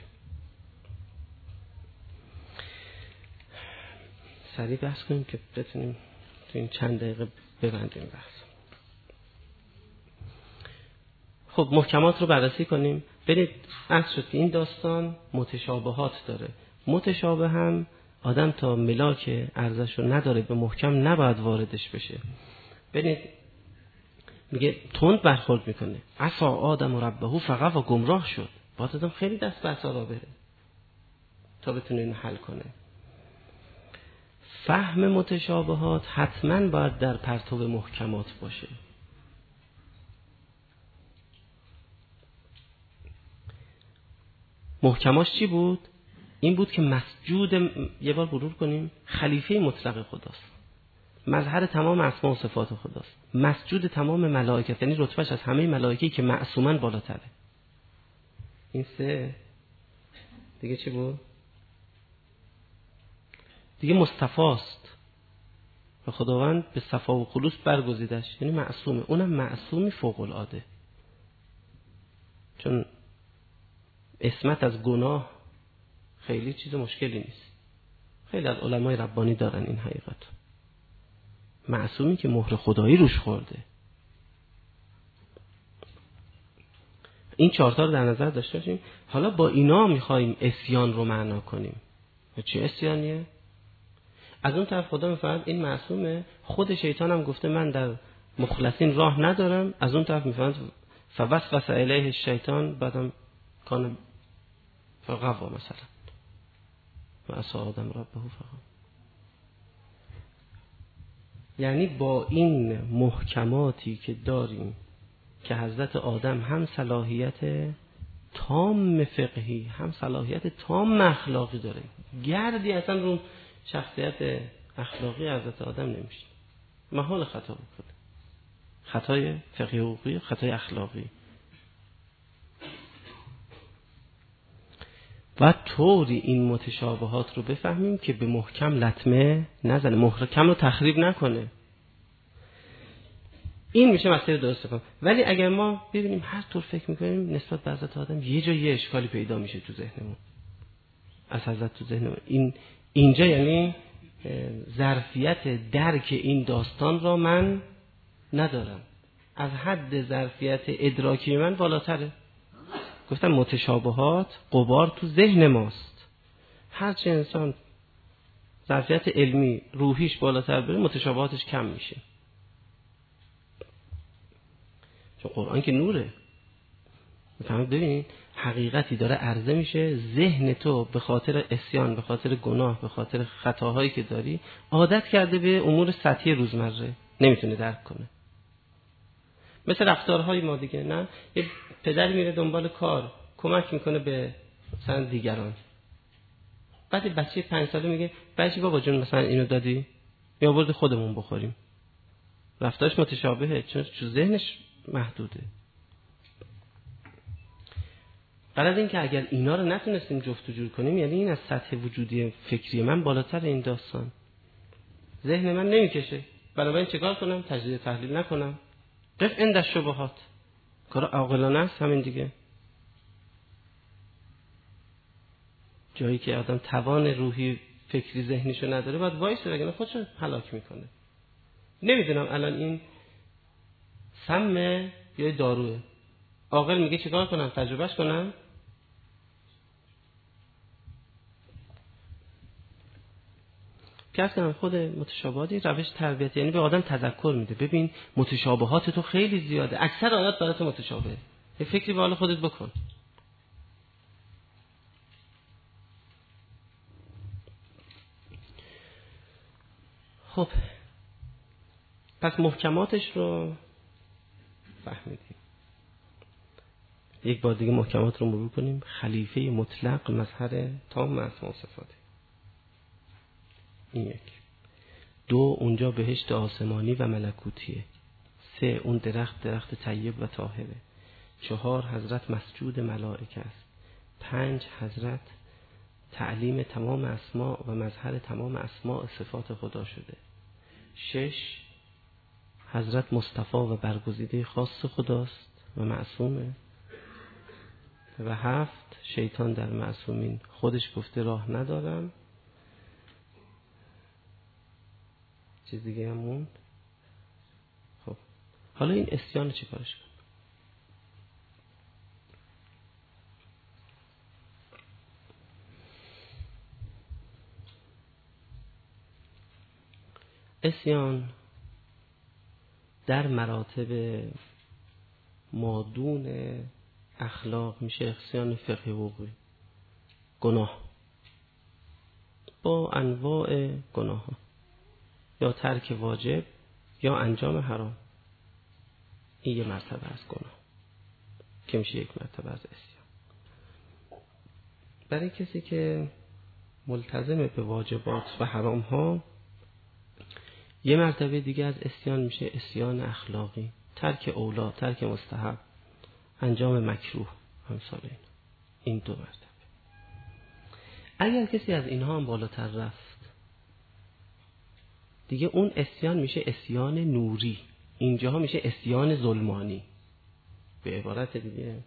سریع بحث کنیم که بتونیم تو این چند دقیقه ببندیم بحث. خب محکمات رو بررسی کنیم. برید عرض شد که این داستان متشابهات داره. متشابه هم آدم تا ملاک ارزش رو نداره به محکم نباید واردش بشه. برید میگه تند برخورد میکنه. عصا آدم و ربهو فقط و گمراه شد. باید آدم خیلی دست به عصا را بره تا بتونه این حل کنه. فهم متشابهات حتما باید در پرتو محکمات باشه. محکماش چی بود؟ این بود که مسجود، یه بار مرور کنیم، خلیفه مطلق خداست، مظهر تمام اسما و صفات خداست، مسجود تمام ملائکه، یعنی رتبهش از همه ملائکه‌ای که معصومن بالاتره. این سه دیگه چی بود؟ دیگه مصطفاست و خداوند به صفا و خلوص برگزیدش، یعنی معصومه. اونم معصومی فوق العاده، چون عصمت از گناه خیلی چیز مشکلی نیست. خیلی از علمای ربانی دارن این حقیقت. معصومی که مهر خدایی روش خورده. این چهارتا رو در نظر داشته باشیم. حالا با اینا میخوایم عصیان رو معنا کنیم. چه عصیانیه؟ از اون طرف خدا میفرماید این معصومه. خود شیطان هم گفته من در مخلصین راه ندارم. از اون طرف میفرماید فوسوس الیه الشیطان، بعدم کان فغوا مثلا و عصا آدم ربه فغوا. یعنی با این محکماتی که داریم که حضرت آدم هم صلاحیت تام فقهی هم صلاحیت تام اخلاقی داره، گردی اصلا رو شخصیت اخلاقی حضرت آدم نمیشه، محال خطا بکنه. خطای فقهی حقوقی، خطای اخلاقی. و طوری این متشابهات رو بفهمیم که به محکم لطمه نزنه، محکم رو تخریب نکنه. این میشه مسئله درست فهم. ولی اگر ما ببینیم هر طور فکر میکنیم نسبت به حضرت آدم یه جا یه اشکالی پیدا میشه تو ذهنمون، از حضرت تو ذهنمون، این اینجا یعنی ظرفیت درک این داستان را من ندارم، از حد ظرفیت ادراکی من بالاتره. گفتم متشابهات غبار تو ذهن ماست. هرچه انسان ظرفیت علمی روحیش بالاتر بره متشابهاتش کم میشه. چون قرآن که نوره. میفهمید؟ ببینید حقیقتی داره عرضه میشه، ذهن تو به خاطر عصیان، به خاطر گناه، به خاطر خطاهایی که داری عادت کرده به امور سطحی روزمره، نمیتونه درک کنه. مثل رفتارهای ما دیگه، نه یه پدر میره دنبال کار کمک میکنه به مثلا دیگران، بعد بچه پنج ساله میگه بچه بابا جون مثلا اینو دادی یا آورد خودمون بخوریم. رفتارش متشابهه چون تو ذهنش محدوده. غرض این که اگر اینا رو نتونستیم جفت و جور کنیم، یعنی این از سطح وجودی فکری من بالاتر این داستان، ذهن من نمیکشه، بنابراین چیکار کنم؟ تجزیه تحلیل نکنم، قف عند الشبهات. کار عاقلانه است همین دیگه. جایی که آدم توان روحی فکری ذهنیشو نداره باید وایسه، وگرنه خودشو هلاک میکنه. نمیدونم الان این سم یا داروه، عاقل میگه چیکار کنم؟ تجربهش کنم؟ کسی هم خود متشابهاتی روش تربیت، یعنی به آدم تذکر میده ببین متشابهات تو خیلی زیاده، اکثر آیات برات متشابهه، یه فکری به حال خودت بکن. خب پس محکماتش رو فهمیدیم. یک بار دیگه محکمات رو مرور کنیم. خلیفه مطلق مظهر تام اسماء و صفات. این یک. دو، اونجا بهشت آسمانی و ملکوتیه. سه، اون درخت درخت طیب و طاهره. چهار، حضرت مسجود ملائکه است. پنج، حضرت تعلیم تمام اسماء و مظهر تمام اسماء صفات خدا شده. شش، حضرت مصطفی و برگزیده خاص خداست و معصومه. و هفت، شیطان در معصومین خودش گفته راه ندارم. چیز دیگه هم موند. خب حالا این عصیان چی کارش کنم؟ عصیان در مراتب مادون اخلاق میشه عصیان فقهی حقوقی، گناه با انواع گناه ها، یا ترک واجب یا انجام حرام. این یه مرتبه از گناه که میشه یک مرتبه از عصیان. برای کسی که ملتزم به واجبات و حرام ها، یه مرتبه دیگه از عصیان میشه عصیان اخلاقی، ترک اولا، ترک مستحب، انجام مکروه، همسال این این دو مرتبه. اگر کسی از اینها هم بالاتر رفت دیگه اون عصیان میشه عصیان نوری، اینجاها میشه عصیان ظلمانی. به عبارت دیگه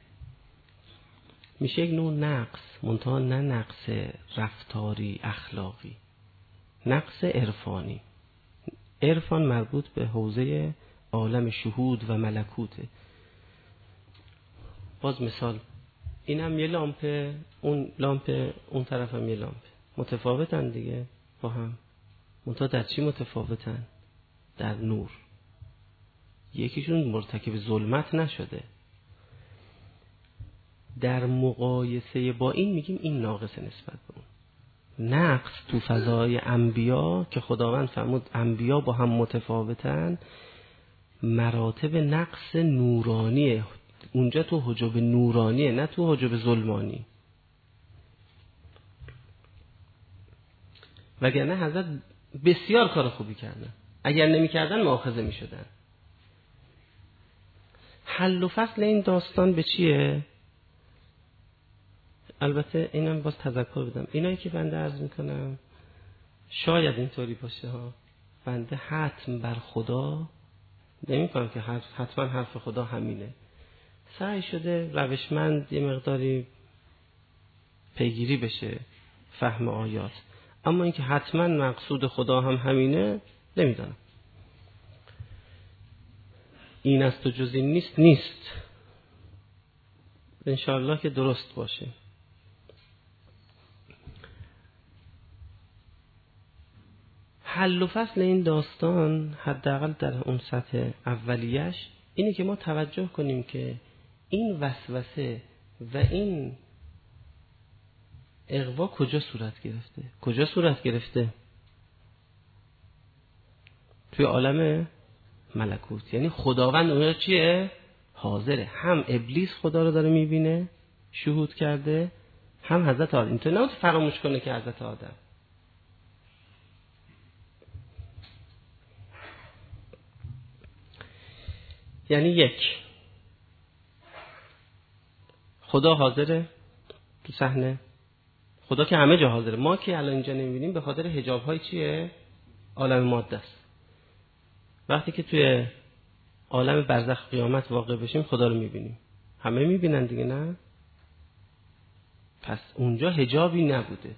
میشه یک نوع نقص، منتها نه نقص رفتاری اخلاقی، نقص عرفانی. عرفان مربوط به حوزه عالم شهود و ملکوته. باز مثال، این هم یه لامپه، اون لامپه، اون طرف هم یه لامپه، متفاوتن دیگه با هم، منتها در چی متفاوتن؟ در نور. یکیشون مرتکب ظلمت نشده، در مقایسه با این میگیم این ناقصه نسبت به اون. نقص تو فضای انبیا که خداوند فرمود انبیا با هم متفاوتن، مراتب نقص نورانیه، اونجا تو حجب نورانیه نه تو حجب ظلمانی. وگرنه حضرت بسیار کار خوبی کردن، اگر نمی کردن مؤاخذه می شدن. حل و فصل این داستان به چیه؟ البته اینم باز تذکر بدم، اینایی که بنده عرض میکنم شاید اینطوری باشه ها، بنده حتم بر خدا نمی کنم که حتما حرف خدا همینه. سعی شده روشمند یه مقداری پیگیری بشه فهم آیات، اما اینکه حتما مقصود خدا هم همینه نمیدانم. این است و جز این نیست نیست، انشاءالله که درست باشه. حل و فصل این داستان حداقل در اون سطح اولیش اینه که ما توجه کنیم که این وسوسه و این اغوا کجا صورت گرفته. کجا صورت گرفته؟ توی عالم ملکوت. یعنی خداوند اونجا چیه؟ حاضره. هم ابلیس خدا رو داره میبینه، شهود کرده، هم حضرت آدم. اینطور نباید فراموش کنه که حضرت آدم. یعنی یک، خدا حاضره تو صحنه. خدا که همه جا حاضره، ما که الان اینجا نمیبینیم به خاطر حجاب های چیه؟ عالم ماده است. وقتی که توی عالم برزخ قیامت واقع بشیم خدا رو میبینیم، همه میبینن دیگه، نه؟ پس اونجا حجابی نبوده،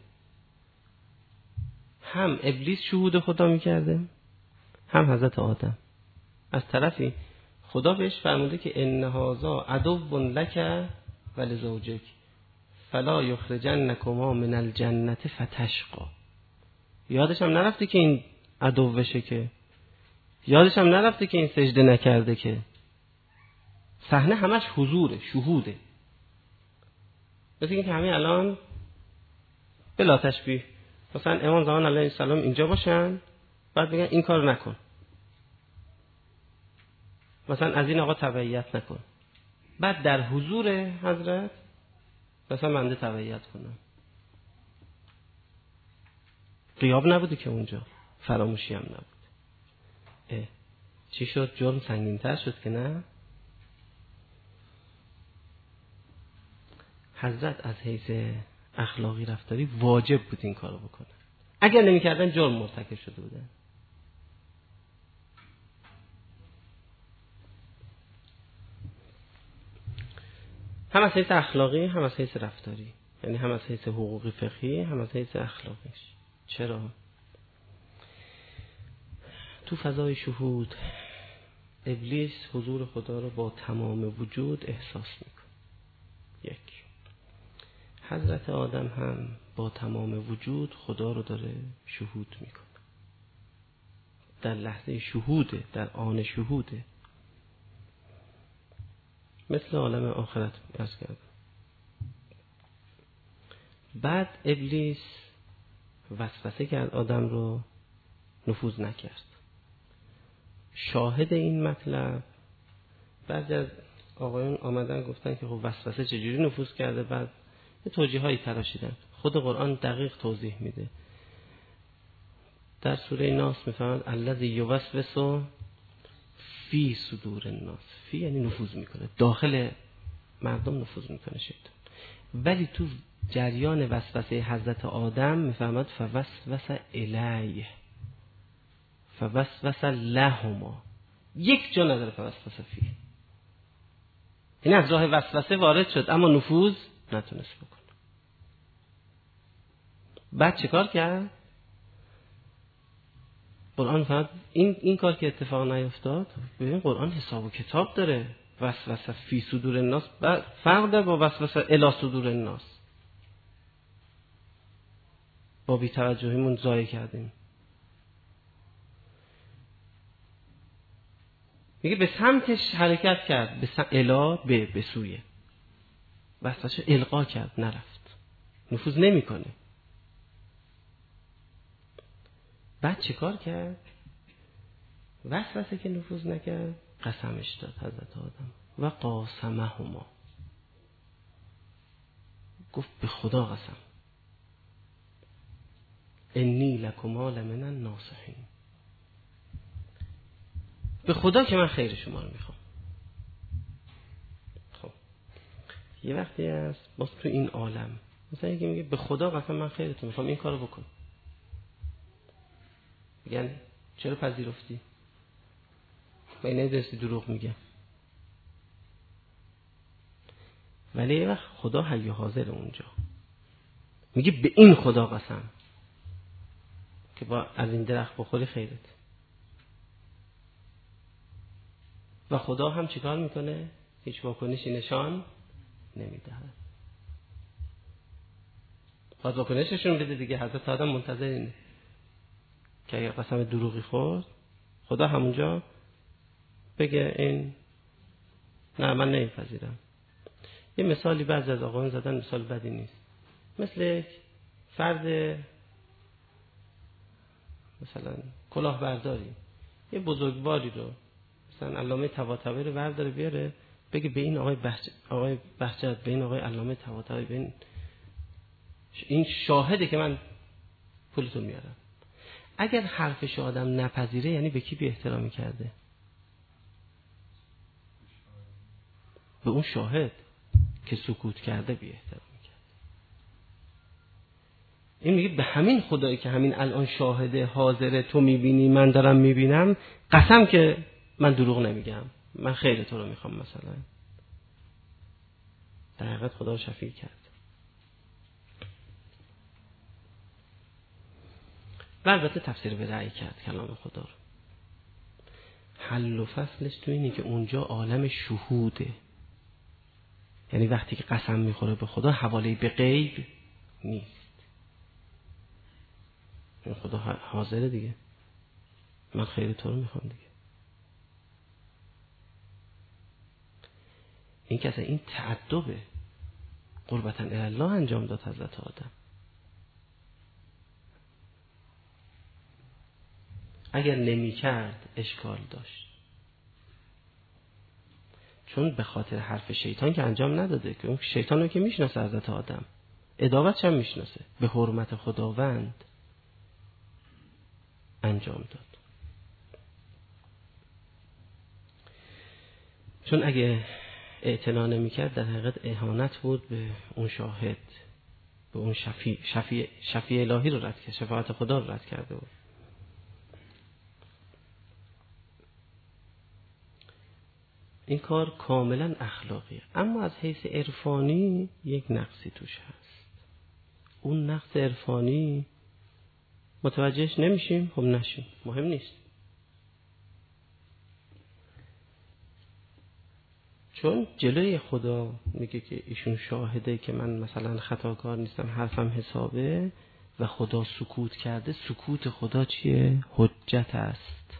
هم ابلیس شهود خدا میکرده هم حضرت آدم. از طرفی خدا بهش فرموده که ان هذا عدو لک ولزوجک فلا یخرجنکما من الجنة فتشقى. یادش هم نرفته که این عدوشه، که یادش هم نرفته که این سجده نکرده، که صحنه همش حضوره، شهوده. مثل اینکه همه الان بلا تشبیه مثلا امام زمان علیه السلام اینجا باشن بعد بگن این کار نکن، مثلا از این آقا تبعیت نکن، بعد در حضور حضرت مثلا بنده تبعیت کنم. غیاب نبوده که اونجا، فراموشی هم نبود. اه. چی شد؟ جرم سنگین‌تر شد که نه؟ حضرت از حیث اخلاقی رفتاری واجب بود این کارو بکنه، اگر نمی‌کردن جرم مرتکب شده بودن. هم از حیث اخلاقی هم از حیث رفتاری، یعنی هم از حیث حقوقی فقهی هم از حیث اخلاقیش. چرا؟ تو فضای شهود ابلیس حضور خدا رو با تمام وجود احساس میکنه. یک، حضرت آدم هم با تمام وجود خدا رو داره شهود میکنه، در لحظه شهوده، در آن شهوده، مثل عالم آخرت بس کرد. بعد ابلیس وسوسه کرد آدم رو، نفوذ نکرد. شاهد این مطلب بعد از آقایون آمدن گفتن که خب وسوسه چجوری نفوذ کرده، بعد یه توجیه هایی تراشیدن. خود قرآن دقیق توضیح میده. در سوره ناس میفرماد الذی یوسوس فی صدور الناس. فی یعنی نفوذ میکنه، داخل مردم نفوذ میکنه شیطان. ولی تو جریان وسوسه حضرت آدم میفرماد فوسوس الیه فوسوس لهما. یک جا نداره فوسوس فی، این از راه وسوسه وارد شد اما نفوذ نتونست بکنه. بعد چه کار کرد؟ قرآن فرمود این این کار که اتفاق نیفتاد. ببین قرآن حساب و کتاب داره. وسوسه فی صدور الناس فرق داره با وسوسه الی صدور الناس. با بی‌توجهیمون ضایع کردیم. میگه به سمتش حرکت کرد، به سمت الی، به به سوی وسوسه القا کرد، نرفت، نفوذ نمیکنه. بعد چه کار کرد؟ وسوسه که نفوذ نکرد قسمش داد حضرت آدم و قاسمهما، گفت به خدا قسم انی لکما لمن الناصحین، به خدا که من خیر شما رو میخوام. یه وقتی هست باز تو این عالم مثلا یکی میگه به خدا قسم من خیرتون میخوام این کارو بکن، میگن چرا پذیرفتی؟ من نمیدونستی دروغ میگم. ولی یه وقت خدا حی و حاضر اونجا میگه به این خدا قسم که با از این درخت بخوری خیرت. و خدا هم چیکار میکنه؟ هیچ واکنشی نشان نمیدهد. باید واکنششون بده دیگه. حضرت آدم منتظر اینه که اگر قسم دروغی خورد خدا همونجا بگه این نه من نمیپذیرم. یه مثالی بعضی از آقایان زدن، مثال بدی نیست. مثل یک فرد مثلا کلاهبرداری یه بزرگواری رو مثلا علامه طباطبایی رو برداره بیاره بگه به این آقای بهج... آقای بهجت، به این آقای علامه طباطبایی، به این این شاهده که من پولتو میارم. اگر حرفش آدم نپذیره یعنی به کی بی احترامی کرده؟ به اون شاهد که سکوت کرده بی احترامی کرده. این میگه به همین خدایی که همین الان شاهده حاضره، تو میبینی من دارم میبینم، قسم که من دروغ نمیگم، من خیر تو رو میخوام. مثلا در حقیقت خدا رو شفیع کرد. و البته تفسیر به رأی کرد کلام خدا رو. حل و فصلش تو اینه که اونجا عالم شهوده، یعنی وقتی که قسم میخوره به خدا حواله به غیب نیست. این خدا حاضره دیگه، من خیر تو رو میخوام دیگه. این که اصلا این تعدبه قربتاً الله انجام داد حضرت آدم. اگر نمی کرد اشکال داشت، چون به خاطر حرف شیطان که انجام نداده، که اون شیطان رو که میشناسه حضرت آدم، عداوتش هم میشناسه، به حرمت خداوند انجام داد. چون اگه اعتنا نمی کرد در حقیقت اهانت بود به اون شاهد، به اون شفیع شفیع شفیع الهی رو رد کرد، شفاعت خدا رو رد کرده بود. این کار کاملا اخلاقیه. اما از حیث عرفانی یک نقصی توش هست. اون نقص عرفانی متوجهش نمیشیم، خب نشیم، مهم نیست. چون جلوی خدا میگه که ایشون شاهده که من مثلا خطاکار نیستم، حرفم حسابه، و خدا سکوت کرده. سکوت خدا چیه؟ حجت است.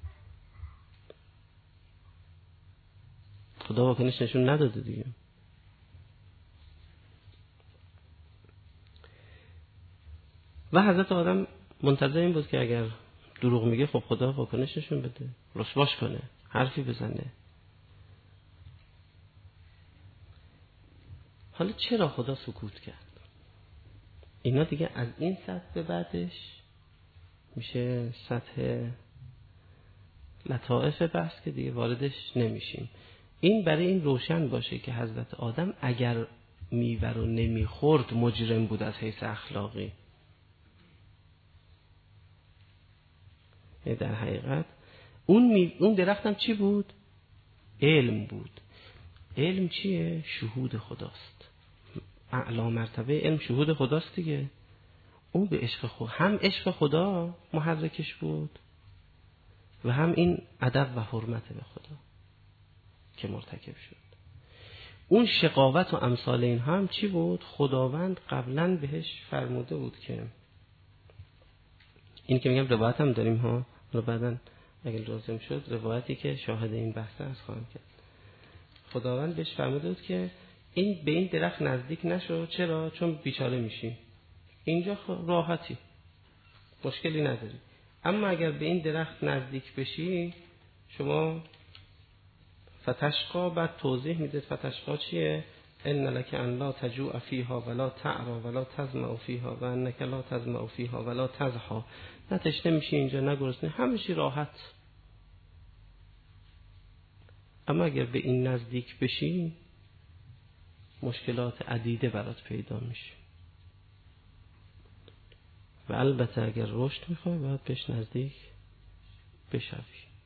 خدا واکنش نشون نداده دیگه. و حضرت آدم منتظر این بود که اگر دروغ میگه خب خدا واکنش نشون بده، رسواش کنه، حرفی بزنه. حالا چرا خدا سکوت کرد؟ اینا دیگه از این سطح به بعدش میشه سطح لطائف بحث که دیگه واردش نمیشیم. این برای این روشن باشه که حضرت آدم اگر میوه رو نمیخورد مجرم بود از حیث اخلاقی. در حقیقت اون, می... اون درختم چی بود؟ علم بود. علم چیه؟ شهود خداست. اعلی مرتبه علم شهود خداست دیگه. اون به عشق خود، هم عشق خدا محرکش بود و هم این ادب و حرمت به خدا که مرتکب شد. اون شقاوت و امثال این هم چی بود؟ خداوند قبلا بهش فرموده بود که این که میگم روایت هم داریم ها، رو بعدن اگه لازم شد روایتی که شاهد این بحثه از خواهم کرد. خداوند بهش فرموده بود که این به این درخت نزدیک نشو. چرا؟ چون بیچاره میشی. اینجا راحتی، مشکلی نداری. اما اگر به این درخت نزدیک بشی شما فتشقا، بعد توضیح میده فتشقا چیه؟ ان لک ان لا تجوع فیها ولا تعرا ولا تظمأ فیها و انک لا تظمأ فیها ولا تضحى. نه تشنه میشی اینجا، نه گرسنه، همیشه راحت. اما اگر به این نزدیک بشی مشکلات عدیده برات پیدا میشه و البته اگر رشد میخوای باید بهش نزدیک بشوی.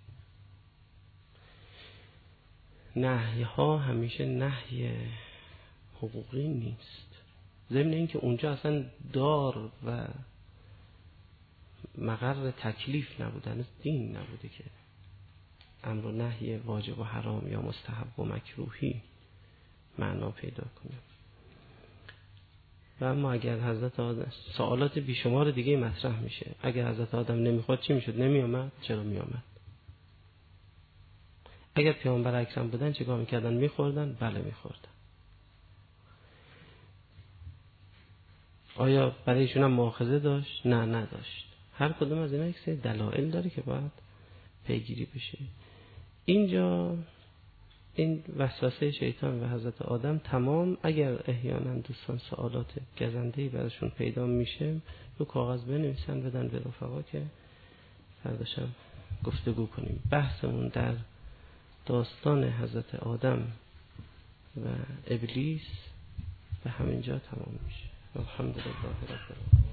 نهی ها همیشه نهی حقوقی نیست، ضمن این که اونجا اصلا دار و مقر تکلیف نبوده، هنوز دین نبوده که امر و نهی واجب و حرام یا مستحب و مکروهی معنا پیدا کنه. و اما اگر حضرت آدم، سوالات بیشمار دیگه مطرح میشه، اگر حضرت آدم نمیخواد چی میشد؟ نمیامد. چرا میامد؟ اگر پیامبر اکرم بودن چیکار میکردن؟ میخوردن؟ بله میخوردن. آیا برای ایشون هم مؤاخذه داشت؟ نه نداشت. هر کدوم از اینا یک سری دلایل داره که باید پیگیری بشه. اینجا این وسوسه شیطان و حضرت آدم تمام، اگر احیانا دوستان سوالات گزنده‌ای براشون پیدا میشه رو کاغذ بنویسن بدن به رفقا که فرداشم گفتگو کنیم. بحثمون در داستان حضرت آدم و ابلیس به همینجا تمام میشه. الحمدلله رب العالمین.